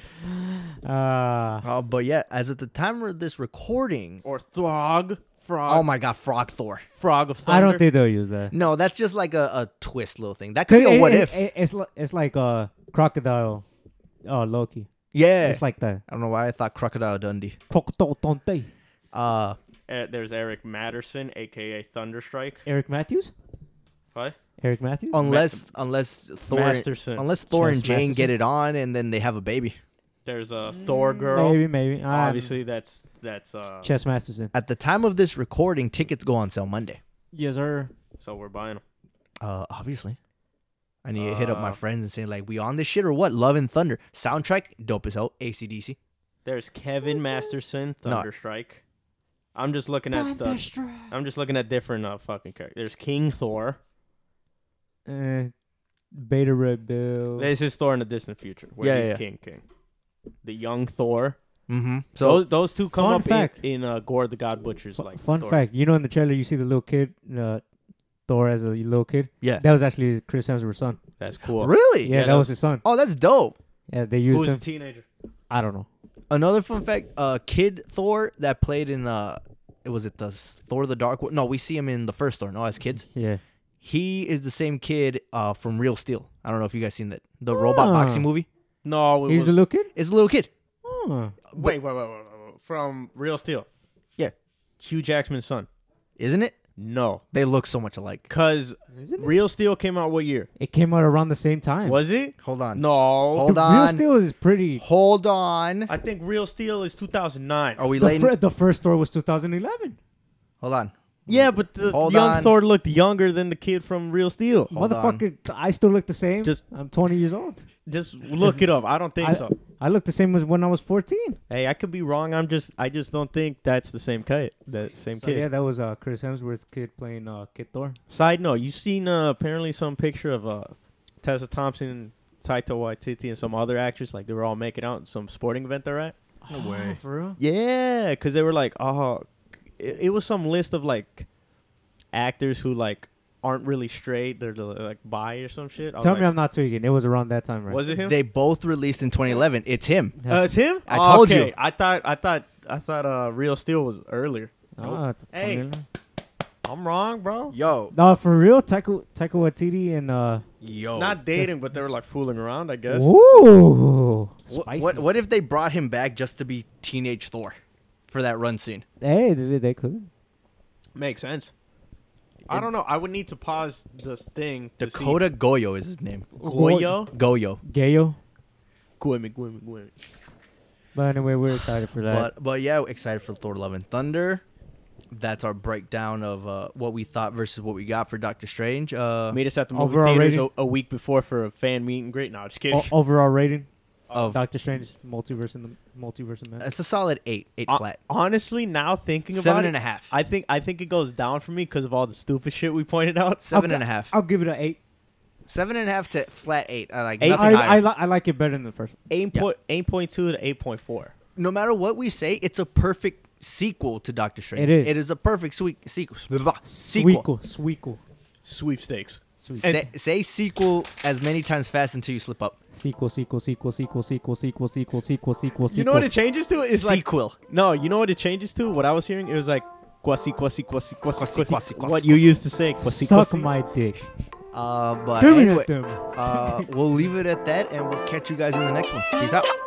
Ah. Oh, but yeah, as at the time of this recording, Or Throg. Frog. oh my god, Frog Thor. Frog of Thunder. I don't think they'll use that. No, that's just like a, a twist little thing. That could be a It- what it- if. it- it's li- it's like uh crocodile, uh Loki. yeah. It's like that. I don't know why I thought Crocodile Dundee. Crocodile Dante. Uh, Uh, there's Eric Matterson, a k a. Thunderstrike. Eric Matthews. What? Eric Matthews. unless unless Thor Masterson. unless Thor and Chess Jane Masterson. get it on and then they have a baby. There's a Thor girl. Maybe, maybe. Um, Obviously, that's that's uh. Chess Masterson. At the time of this recording, tickets go on sale Monday. Yes, sir. So we're buying them. Uh, obviously. I need to hit up my Uh, friends and say like, we on this shit or what? Love and Thunder soundtrack, dope as hell. A C D C. There's Kevin Masterson, No. Thunderstrike. I'm just looking at the. I'm just looking at different uh, fucking characters. There's King Thor. Uh, Beta Red Bill. This is Thor in the distant future, where Yeah, he's yeah. King King. The young Thor. Mm-hmm. So those, those two come Fun up fact. in, in uh, Gore the God Butcher's Fu- like Fun story. fact: you know, in the trailer, you see the little kid, uh, Thor as a little kid. yeah. That was actually Chris Hemsworth's son. That's cool. Really? Yeah, Yeah, that that was was- his son. Oh, that's dope. Yeah, they used Who's him. the teenager? I don't know. Another fun fact: uh, Kid Thor that played in uh, it was it the s- Thor the Dark World? No, we see him in the first Thor. No, as kids. Yeah. He is the same kid uh from Real Steel. I don't know if you guys seen that the robot Ah. boxing movie. No, it He's was. the little kid. It's a little kid. Oh. wait, wait, wait, wait, wait, wait. From Real Steel. Yeah, Hugh Jackman's son. isn't it? No, They look so much alike. because Isn't it? Real Steel came out what year? It came out around the same time. Was it? Hold on. No. Hold The on. Real Steel is pretty. Hold on. I think Real Steel is two thousand nine. Are we The, laying? fir- the first store was two thousand eleven. Hold on. Yeah, but the Hold young on. Thor looked younger than the kid from Real Steel. Hold Motherfucker, I still look the same. Just- I'm twenty years old. Just look it up. I don't think I, so. I look the same as when I was fourteen. Hey, I could be wrong. I'm just, I just don't think that's the same kid. That same So kid. yeah, that was uh, Chris Hemsworth's kid playing uh, Kid Thor. Side note: you seen uh, apparently some picture of uh, Tessa Thompson, Taika Waititi, and some other actors like they were all making out in some sporting event they're at. No way. Oh, for real? Yeah, because they were like, oh, it, it was some list of like actors who like aren't really straight. They're like bi or some shit. I was Tell like, me I'm not tweaking. It was around that time, right? Was it him? They both released in twenty eleven. It's him. Uh, it's him. I told okay. you. I thought. I thought. I thought. Uh, Real Steel was earlier. Oh, it's Hey. twenty eleven. I'm wrong, bro. Yo. No, for real, Taika, Taika Waititi and uh, Yo. Not dating, but they were like fooling around. I guess. ooh, Wh- spicy. What, what if they brought him back just to be teenage Thor for that run scene? Hey, they, they could. Makes sense. I don't know. I would need to pause this thing. To Dakota Goyo is his name. See. Goyo. Goyo. Gayo. Guemi, Guemi, Guemi. But anyway, we're excited for that. But but yeah, excited for Thor: Love and Thunder. That's our breakdown of uh, what we thought versus what we got for Doctor Strange. Uh, Meet us at the movie Overall theaters a, rating? a week before for a fan meet and greet. No, just kidding. O- overall rating of Doctor Strange multiverse in the multiverse of man. it's a solid eight, eight Hon- flat, Honestly, now thinking about seven it, and a half, I think I think it goes down for me because of all the stupid shit we pointed out. seven I'll, and a half, I'll give it an eight. seven and a half to flat eight. I like Eight. nothing I, higher. I, li- I like it better than the first one. Eight Yeah. point eight point two to eight point four. no matter what we say, it's a perfect sequel to Doctor Strange. It is. It is a perfect sweet sequel. Sequel. Sweequel. Sweequel. Sweepstakes. Sweet. Say, say sequel as many times fast until you slip up. Sequel, sequel, sequel, sequel, sequel, sequel, sequel, sequel, sequel, You know what it changes to? It's like Sequel. no. You know what it changes to? What I was hearing, it was like quasi, quasi, quasi, quasi, Quasi, quasi. quasi, quasi, What you quasi. used to say? Quasi, Suck quasi. my dick. Uh, but Give me anyway, that thing. uh, we'll leave it at that, and we'll catch you guys in the next one. Peace out.